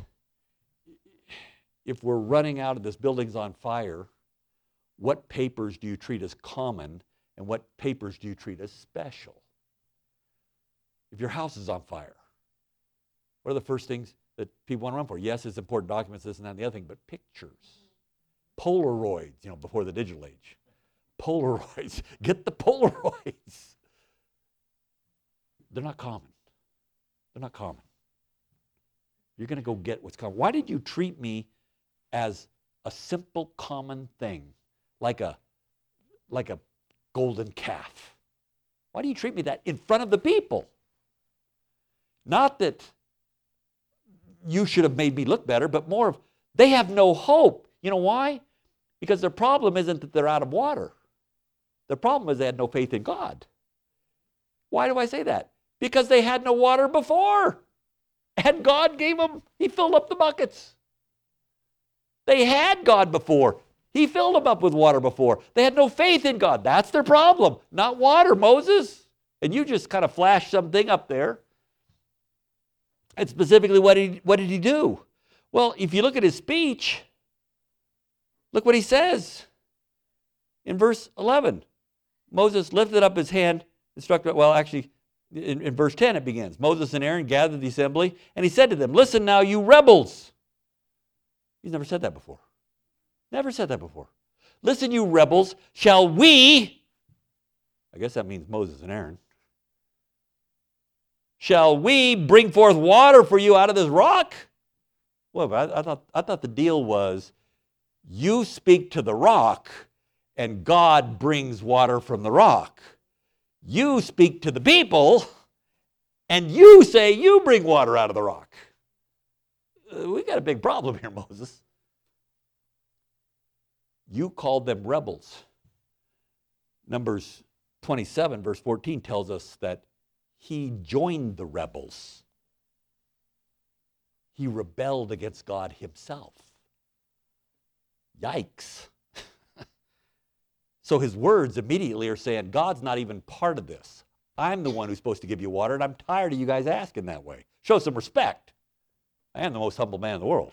if we're running out of this building's on fire, what papers do you treat as common and what papers do you treat as special? If your house is on fire, what are the first things that people want to run for? Yes, it's important documents, this and that and the other thing, but pictures. Polaroids, you know, before the digital age. Polaroids. Get the Polaroids. They're not common. They're not common. You're going to go get what's common. Why did you treat me as a simple common thing, like a, like a golden calf? Why do you treat me that in front of the people? Not that you should have made me look better, but more of they have no hope. You know why? Because their problem isn't that they're out of water. The problem is they had no faith in God. Why do I say that? Because they had no water before. And God gave them, He filled up the buckets. They had God before. He filled them up with water before. They had no faith in God. That's their problem. Not water, Moses. And you just kind of flashed something up there. And specifically, what did, he, what did he do? Well, if you look at his speech, look what he says in verse eleven. Moses lifted up his hand and struck, well, actually, in, in verse ten it begins. Moses and Aaron gathered the assembly, and he said to them, listen now, you rebels. He's never said that before. Never said that before. Listen, you rebels, shall we, I guess that means Moses and Aaron, shall we bring forth water for you out of this rock? Well, I, I thought, I thought the deal was you speak to the rock and God brings water from the rock. You speak to the people and you say you bring water out of the rock. Uh, we got a big problem here, Moses. You called them rebels. Numbers twenty-seven, verse fourteen tells us that he joined the rebels. He rebelled against God himself. Yikes. So his words immediately are saying, God's not even part of this. I'm the one who's supposed to give you water, and I'm tired of you guys asking that way. Show some respect. I am the most humble man in the world.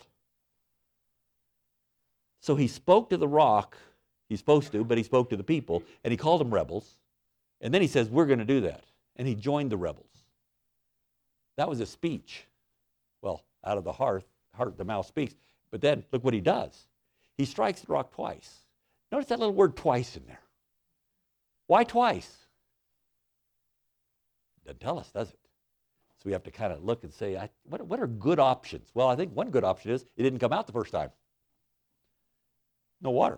So he spoke to the rock. He's supposed to, but he spoke to the people, and he called them rebels. And then he says, we're going to do that. And he joined the rebels. That was a speech. Well, out of the heart, heart the mouth speaks. But then look what he does. He strikes the rock twice. Notice that little word twice in there. Why twice? Doesn't tell us, does it? So we have to kind of look and say, I, what, what are good options? Well, I think one good option is it didn't come out the first time. No water.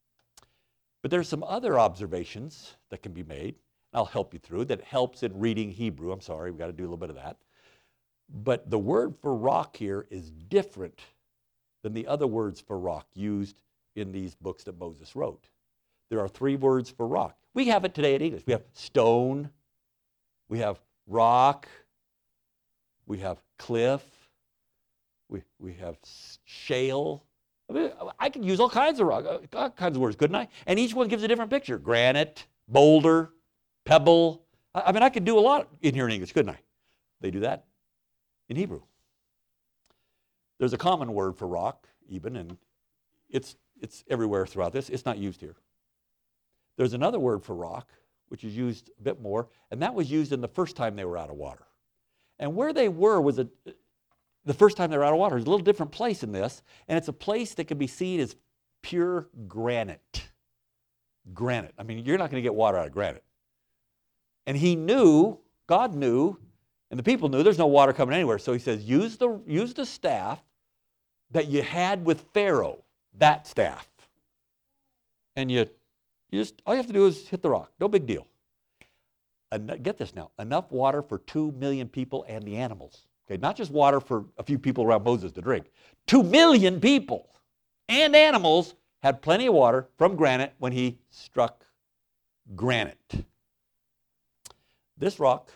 But there's some other observations that can be made. I'll help you through that helps in reading Hebrew. I'm sorry, we've got to do a little bit of that. But the word for rock here is different than the other words for rock used in these books that Moses wrote. There are three words for rock. We have it today in English. We have stone, we have rock, we have cliff, we, we have shale. I mean, I could use all kinds of rock, all kinds of words, couldn't I? And each one gives a different picture. Granite, boulder, pebble. I mean, I could do a lot in here in English, couldn't I? They do that in Hebrew. There's a common word for rock, even, and it's, it's everywhere throughout this. It's not used here. There's another word for rock, which is used a bit more, and that was used in the first time they were out of water. And where they were was a, the first time they were out of water. It's a little different place in this, and it's a place that can be seen as pure granite. Granite. I mean, you're not going to get water out of granite. And he knew, God knew, and the people knew there's no water coming anywhere. So he says, use the, use the staff that you had with Pharaoh, that staff. And you, you just, all you have to do is hit the rock. No big deal. And get this now, enough water for two million people and the animals. Okay, not just water for a few people around Moses to drink. Two million people and animals had plenty of water from granite when he struck granite. This rock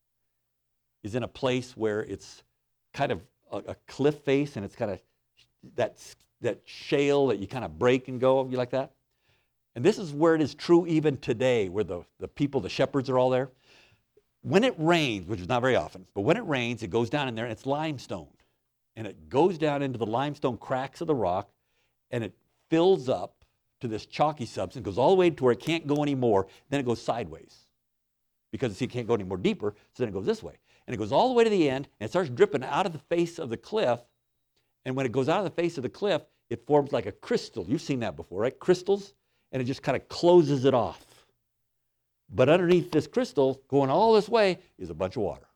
is in a place where it's kind of a, a cliff face, and it's kind of that, that shale that you kind of break and go, you like that? And this is where it is true even today, where the, the people, the shepherds are all there. When it rains, which is not very often, but when it rains, it goes down in there, and it's limestone. And it goes down into the limestone cracks of the rock, and it fills up to this chalky substance, goes all the way to where it can't go anymore, then it goes sideways. Because it can't go any more deeper, so then it goes this way. And it goes all the way to the end, and it starts dripping out of the face of the cliff. And when it goes out of the face of the cliff, it forms like a crystal. You've seen that before, right? Crystals. And it just kind of closes it off. But underneath this crystal, going all this way, is a bunch of water.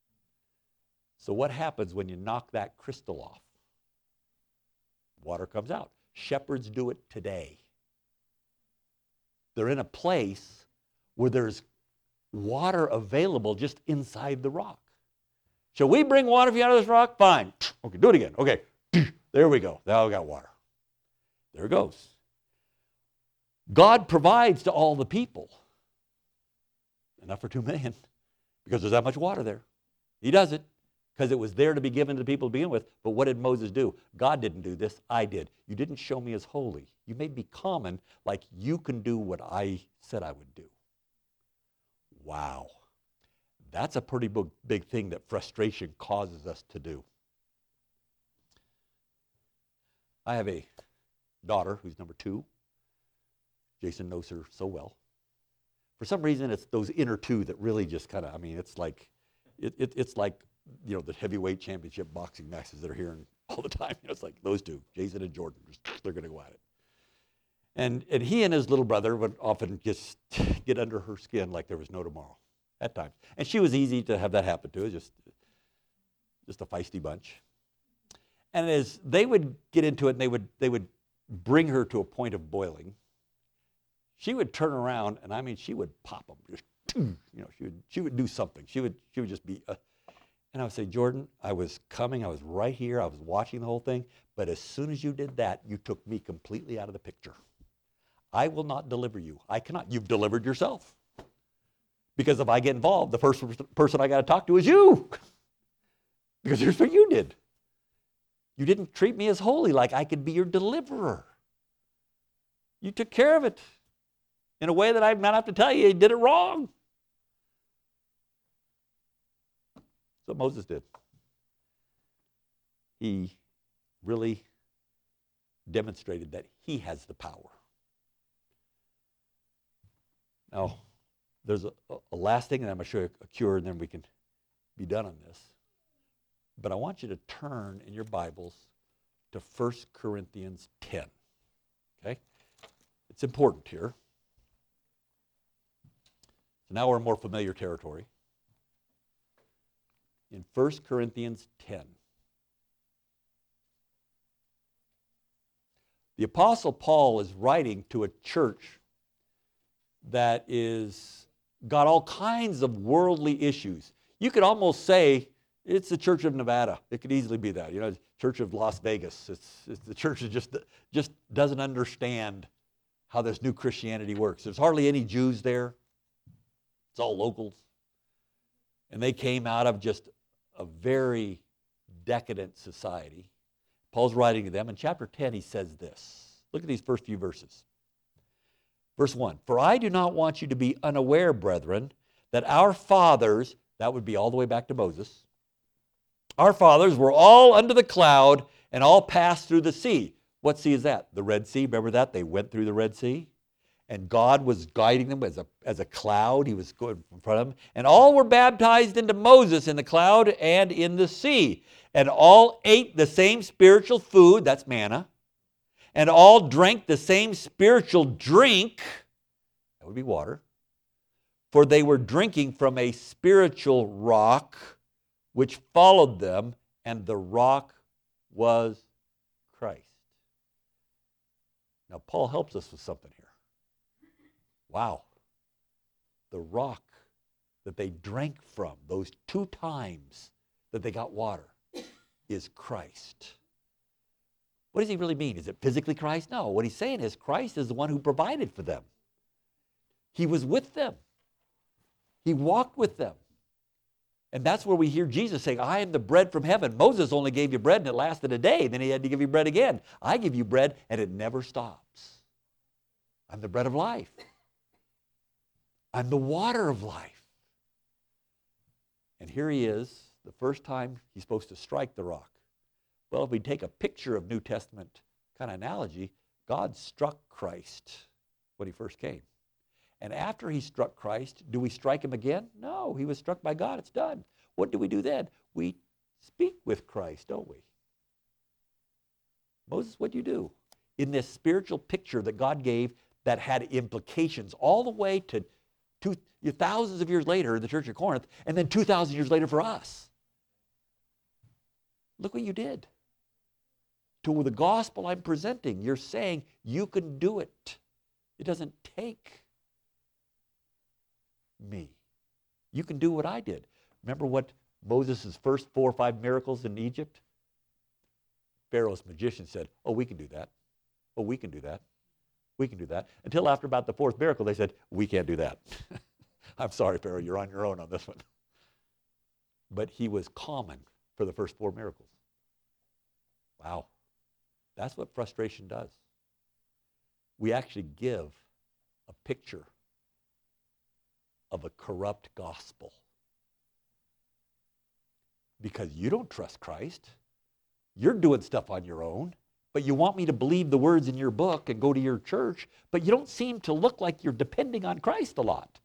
So what happens when you knock that crystal off? Water comes out. Shepherds do it today. They're in a place where there's water available just inside the rock. Shall we bring water for you out of this rock? Fine. Okay, do it again. Okay, there we go. Now we got water. There it goes. God provides to all the people. Enough for two million, because there's that much water there. He does it because it was there to be given to the people to begin with. But what did Moses do? God didn't do this. I did. You didn't show me as holy. You made me common, like you can do what I said I would do. Wow. That's a pretty big, big thing that frustration causes us to do. I have a daughter who's number two. Jason knows her so well. For some reason, it's those inner two that really just kind of, I mean, it's like, it, it, it's like, you know, the heavyweight championship boxing matches that are here all the time. You know, it's like those two, Jason and Jordan, just, they're going to go at it. And, and he and his little brother would often just get under her skin like there was no tomorrow at times. And she was easy to have that happen to, just, just a feisty bunch. And as they would get into it, and they would, they would bring her to a point of boiling, she would turn around, and I mean, she would pop them. Just, you know, she would, she would do something. She would, she would just be, uh, and I would say, Jordan, I was coming. I was right here. I was watching the whole thing. But as soon as you did that, you took me completely out of the picture. I will not deliver you. I cannot. You've delivered yourself. Because if I get involved, the first person I got to talk to is you. Because here's what you did. You didn't treat me as holy, like I could be your deliverer. You took care of it in a way that I might have to tell you, you did it wrong. That's what Moses did. He really demonstrated that he has the power. Now, there's a, a last thing, and I'm going to show you a cure, and then we can be done on this. But I want you to turn in your Bibles to First Corinthians ten. Okay? It's important here. So now we're in more familiar territory. In First Corinthians ten. The Apostle Paul is writing to a church that is got all kinds of worldly issues. You could almost say it's the Church of Nevada. It could easily be that. You know, Church of Las Vegas. It's, it's the church that just, just doesn't understand how this new Christianity works. There's hardly any Jews there. It's all locals. And they came out of just a very decadent society. Paul's writing to them. In chapter ten, he says this. Look at these first few verses. Verse one, for I do not want you to be unaware, brethren, that our fathers, that would be all the way back to Moses, our fathers were all under the cloud and all passed through the sea. What sea is that? The Red Sea. Remember that? They went through the Red Sea. And God was guiding them as a, as a cloud. He was going in front of them. And all were baptized into Moses in the cloud and in the sea. And all ate the same spiritual food, that's manna. And all drank the same spiritual drink, that would be water. For they were drinking from a spiritual rock which followed them, and the rock was Christ. Now, Paul helps us with something here. Wow. The rock that they drank from, those two times that they got water, is Christ. What does he really mean? Is it physically Christ? No. What he's saying is Christ is the one who provided for them. He was with them. He walked with them. And that's where we hear Jesus saying, I am the bread from heaven. Moses only gave you bread and it lasted a day. Then he had to give you bread again. I give you bread and it never stops. I'm the bread of life. I'm the water of life. And here he is, the first time he's supposed to strike the rock. Well, if we take a picture of New Testament kind of analogy, God struck Christ when he first came. And after he struck Christ, do we strike him again? No, he was struck by God. It's done. What do we do then? We speak with Christ, don't we? Moses, what do you do? In this spiritual picture that God gave that had implications all the way to two, thousands of years later in the Church of Corinth, and then two thousand years later for us. Look what you did. To the gospel I'm presenting, you're saying you can do it. It doesn't take me. You can do what I did. Remember what Moses' first four or five miracles in Egypt? Pharaoh's magician said, oh, we can do that. Oh, we can do that. We can do that. Until after about the fourth miracle, they said, we can't do that. I'm sorry, Pharaoh, you're on your own on this one. But he was common for the first four miracles. Wow. That's what frustration does. We actually give a picture of a corrupt gospel. Because you don't trust Christ. You're doing stuff on your own. But you want me to believe the words in your book and go to your church, but you don't seem to look like you're depending on Christ a lot.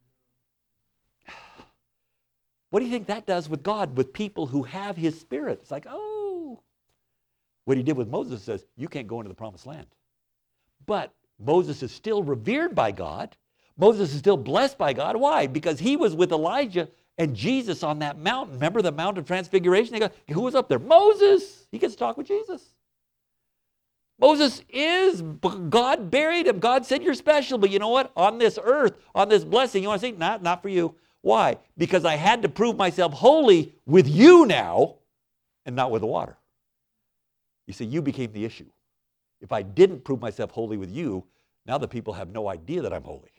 What do you think that does with God, with people who have his Spirit? It's like, oh. What he did with Moses says, you can't go into the promised land. But Moses is still revered by God. Moses is still blessed by God. Why? Because he was with Elijah and Jesus on that mountain. Remember the Mount of Transfiguration? They go, who was up there? Moses. He gets to talk with Jesus. Moses is, God buried him. God said you're special, but you know what? On this earth, on this blessing, you want to say, not, not for you. Why? Because I had to prove myself holy with you now and not with the water. You see, you became the issue. If I didn't prove myself holy with you, now the people have no idea that I'm holy.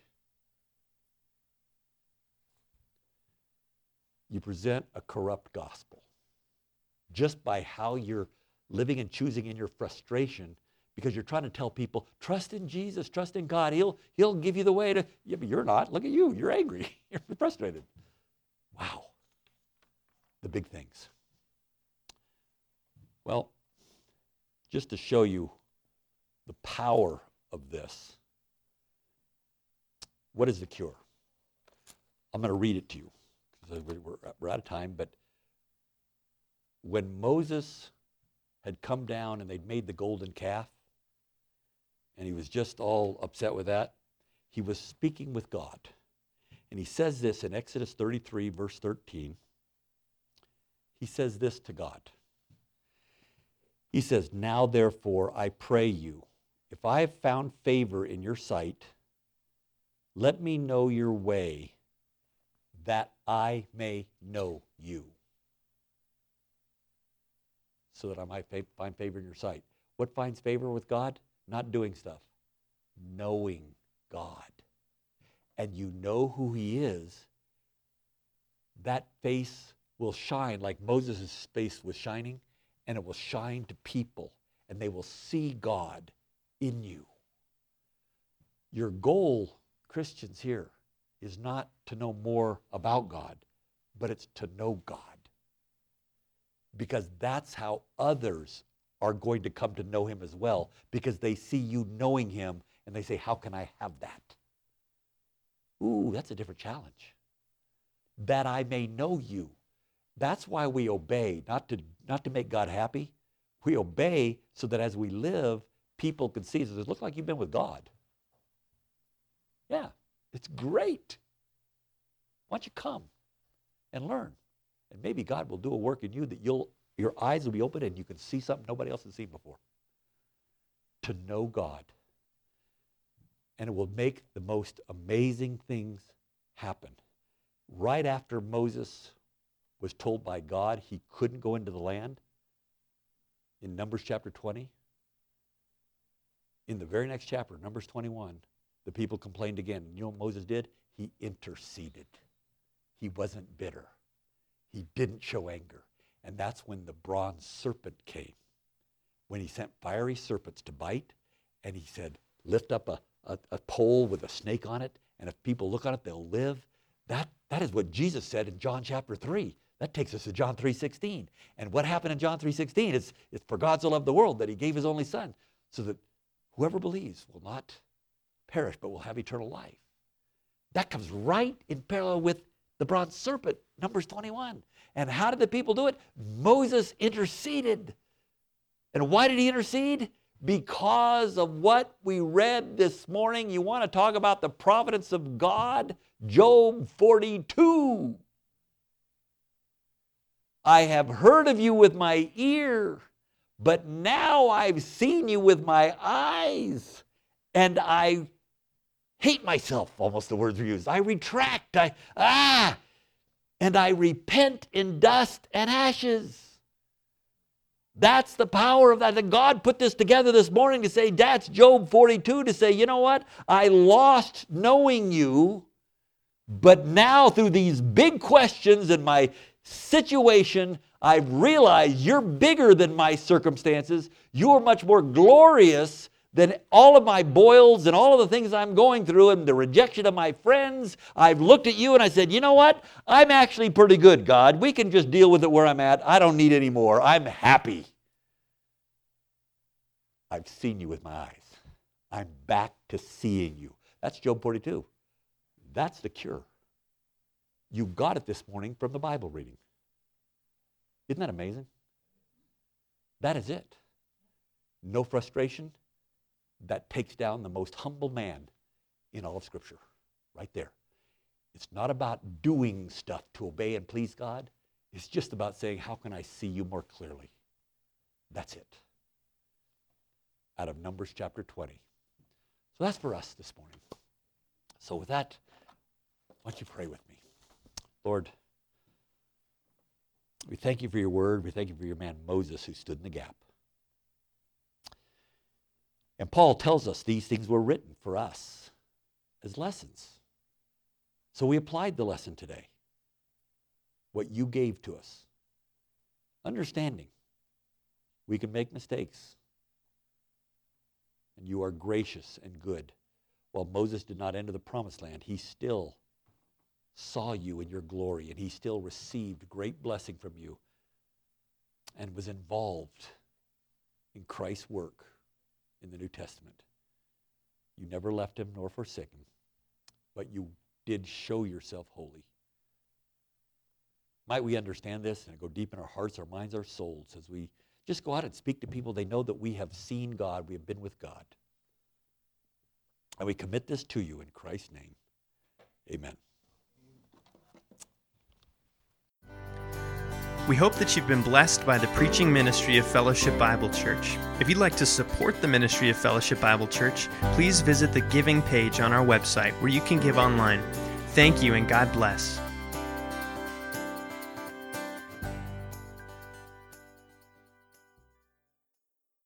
You present a corrupt gospel just by how you're living and choosing in your frustration, because you're trying to tell people, trust in Jesus, trust in God. He'll, he'll give you the way to, yeah, but you're not. Look at you. You're angry. You're frustrated. Wow. The big things. Well, just to show you the power of this, what is the cure? I'm going to read it to you. We're, we're out of time, but when Moses had come down and they'd made the golden calf, and he was just all upset with that. He was speaking with God. And he says this in Exodus thirty-three, verse thirteen. He says this to God. He says, "Now therefore I pray you, if I have found favor in your sight, let me know your way, that I may know you." So that I might find favor in your sight. What finds favor with God? Not doing stuff. Knowing God. And you know who he is, that face will shine like Moses' face was shining, and it will shine to people, and they will see God in you. Your goal, Christians here, is not to know more about God, but it's to know God. Because that's how others are going to come to know him as well, because they see you knowing him, and they say, how can I have that? Ooh, that's a different challenge. That I may know you. That's why we obey, not to, not to make God happy. We obey so that as we live, people can see us. It looks like you've been with God. Yeah, it's great. Why don't you come and learn? And maybe God will do a work in you that you'll, your eyes will be open and you can see something nobody else has seen before. To know God. And it will make the most amazing things happen. Right after Moses was told by God he couldn't go into the land, in Numbers chapter twenty, in the very next chapter, Numbers twenty-one, the people complained again. You know what Moses did? He interceded. He wasn't bitter. He didn't show anger. And that's when the bronze serpent came. When he sent fiery serpents to bite, and he said, lift up a, a, a pole with a snake on it, and if people look on it, they'll live. That, that is what Jesus said in John chapter three. That takes us to John three sixteen. And what happened in John three sixteen? It's, it's for God so loved the world that he gave his only son, so that whoever believes will not perish, but will have eternal life. That comes right in parallel with the bronze serpent, Numbers twenty-one. And how did the people do it? Moses interceded. And why did he intercede? Because of what we read this morning. You want to talk about the providence of God? Job forty-two. I have heard of you with my ear, but now I've seen you with my eyes, and I hate myself, almost the words were used. I retract, I, ah, and I repent in dust and ashes. That's the power of that. And God put this together this morning to say, that's Job forty-two, to say, you know what? I lost knowing you, but now through these big questions in my situation, I've realized you're bigger than my circumstances. You're much more glorious than all of my boils and all of the things I'm going through and the rejection of my friends. I've looked at you and I said, you know what? I'm actually pretty good, God. We can just deal with it where I'm at. I don't need any more. I'm happy. I've seen you with my eyes. I'm back to seeing you. That's Job forty-two. That's the cure. You got it this morning from the Bible reading. Isn't that amazing? That is it. No frustration. That takes down the most humble man in all of Scripture. Right there. It's not about doing stuff to obey and please God. It's just about saying, how can I see you more clearly? That's it. Out of Numbers chapter twenty. So that's for us this morning. So with that, why don't you pray with me? Lord, we thank you for your word. We thank you for your man Moses who stood in the gap. And Paul tells us these things were written for us as lessons. So we applied the lesson today. What you gave to us. Understanding. We can make mistakes. And you are gracious and good. While Moses did not enter the promised land, he still saw you in your glory, and he still received great blessing from you and was involved in Christ's work in the New Testament. You never left him nor forsaken him, but you did show yourself holy. Might we understand this and go deep in our hearts, our minds, our souls as we just go out and speak to people. They know that we have seen God, we have been with God. And we commit this to you in Christ's name. Amen. We hope that you've been blessed by the preaching ministry of Fellowship Bible Church. If you'd like to support the ministry of Fellowship Bible Church, please visit the giving page on our website where you can give online. Thank you and God bless.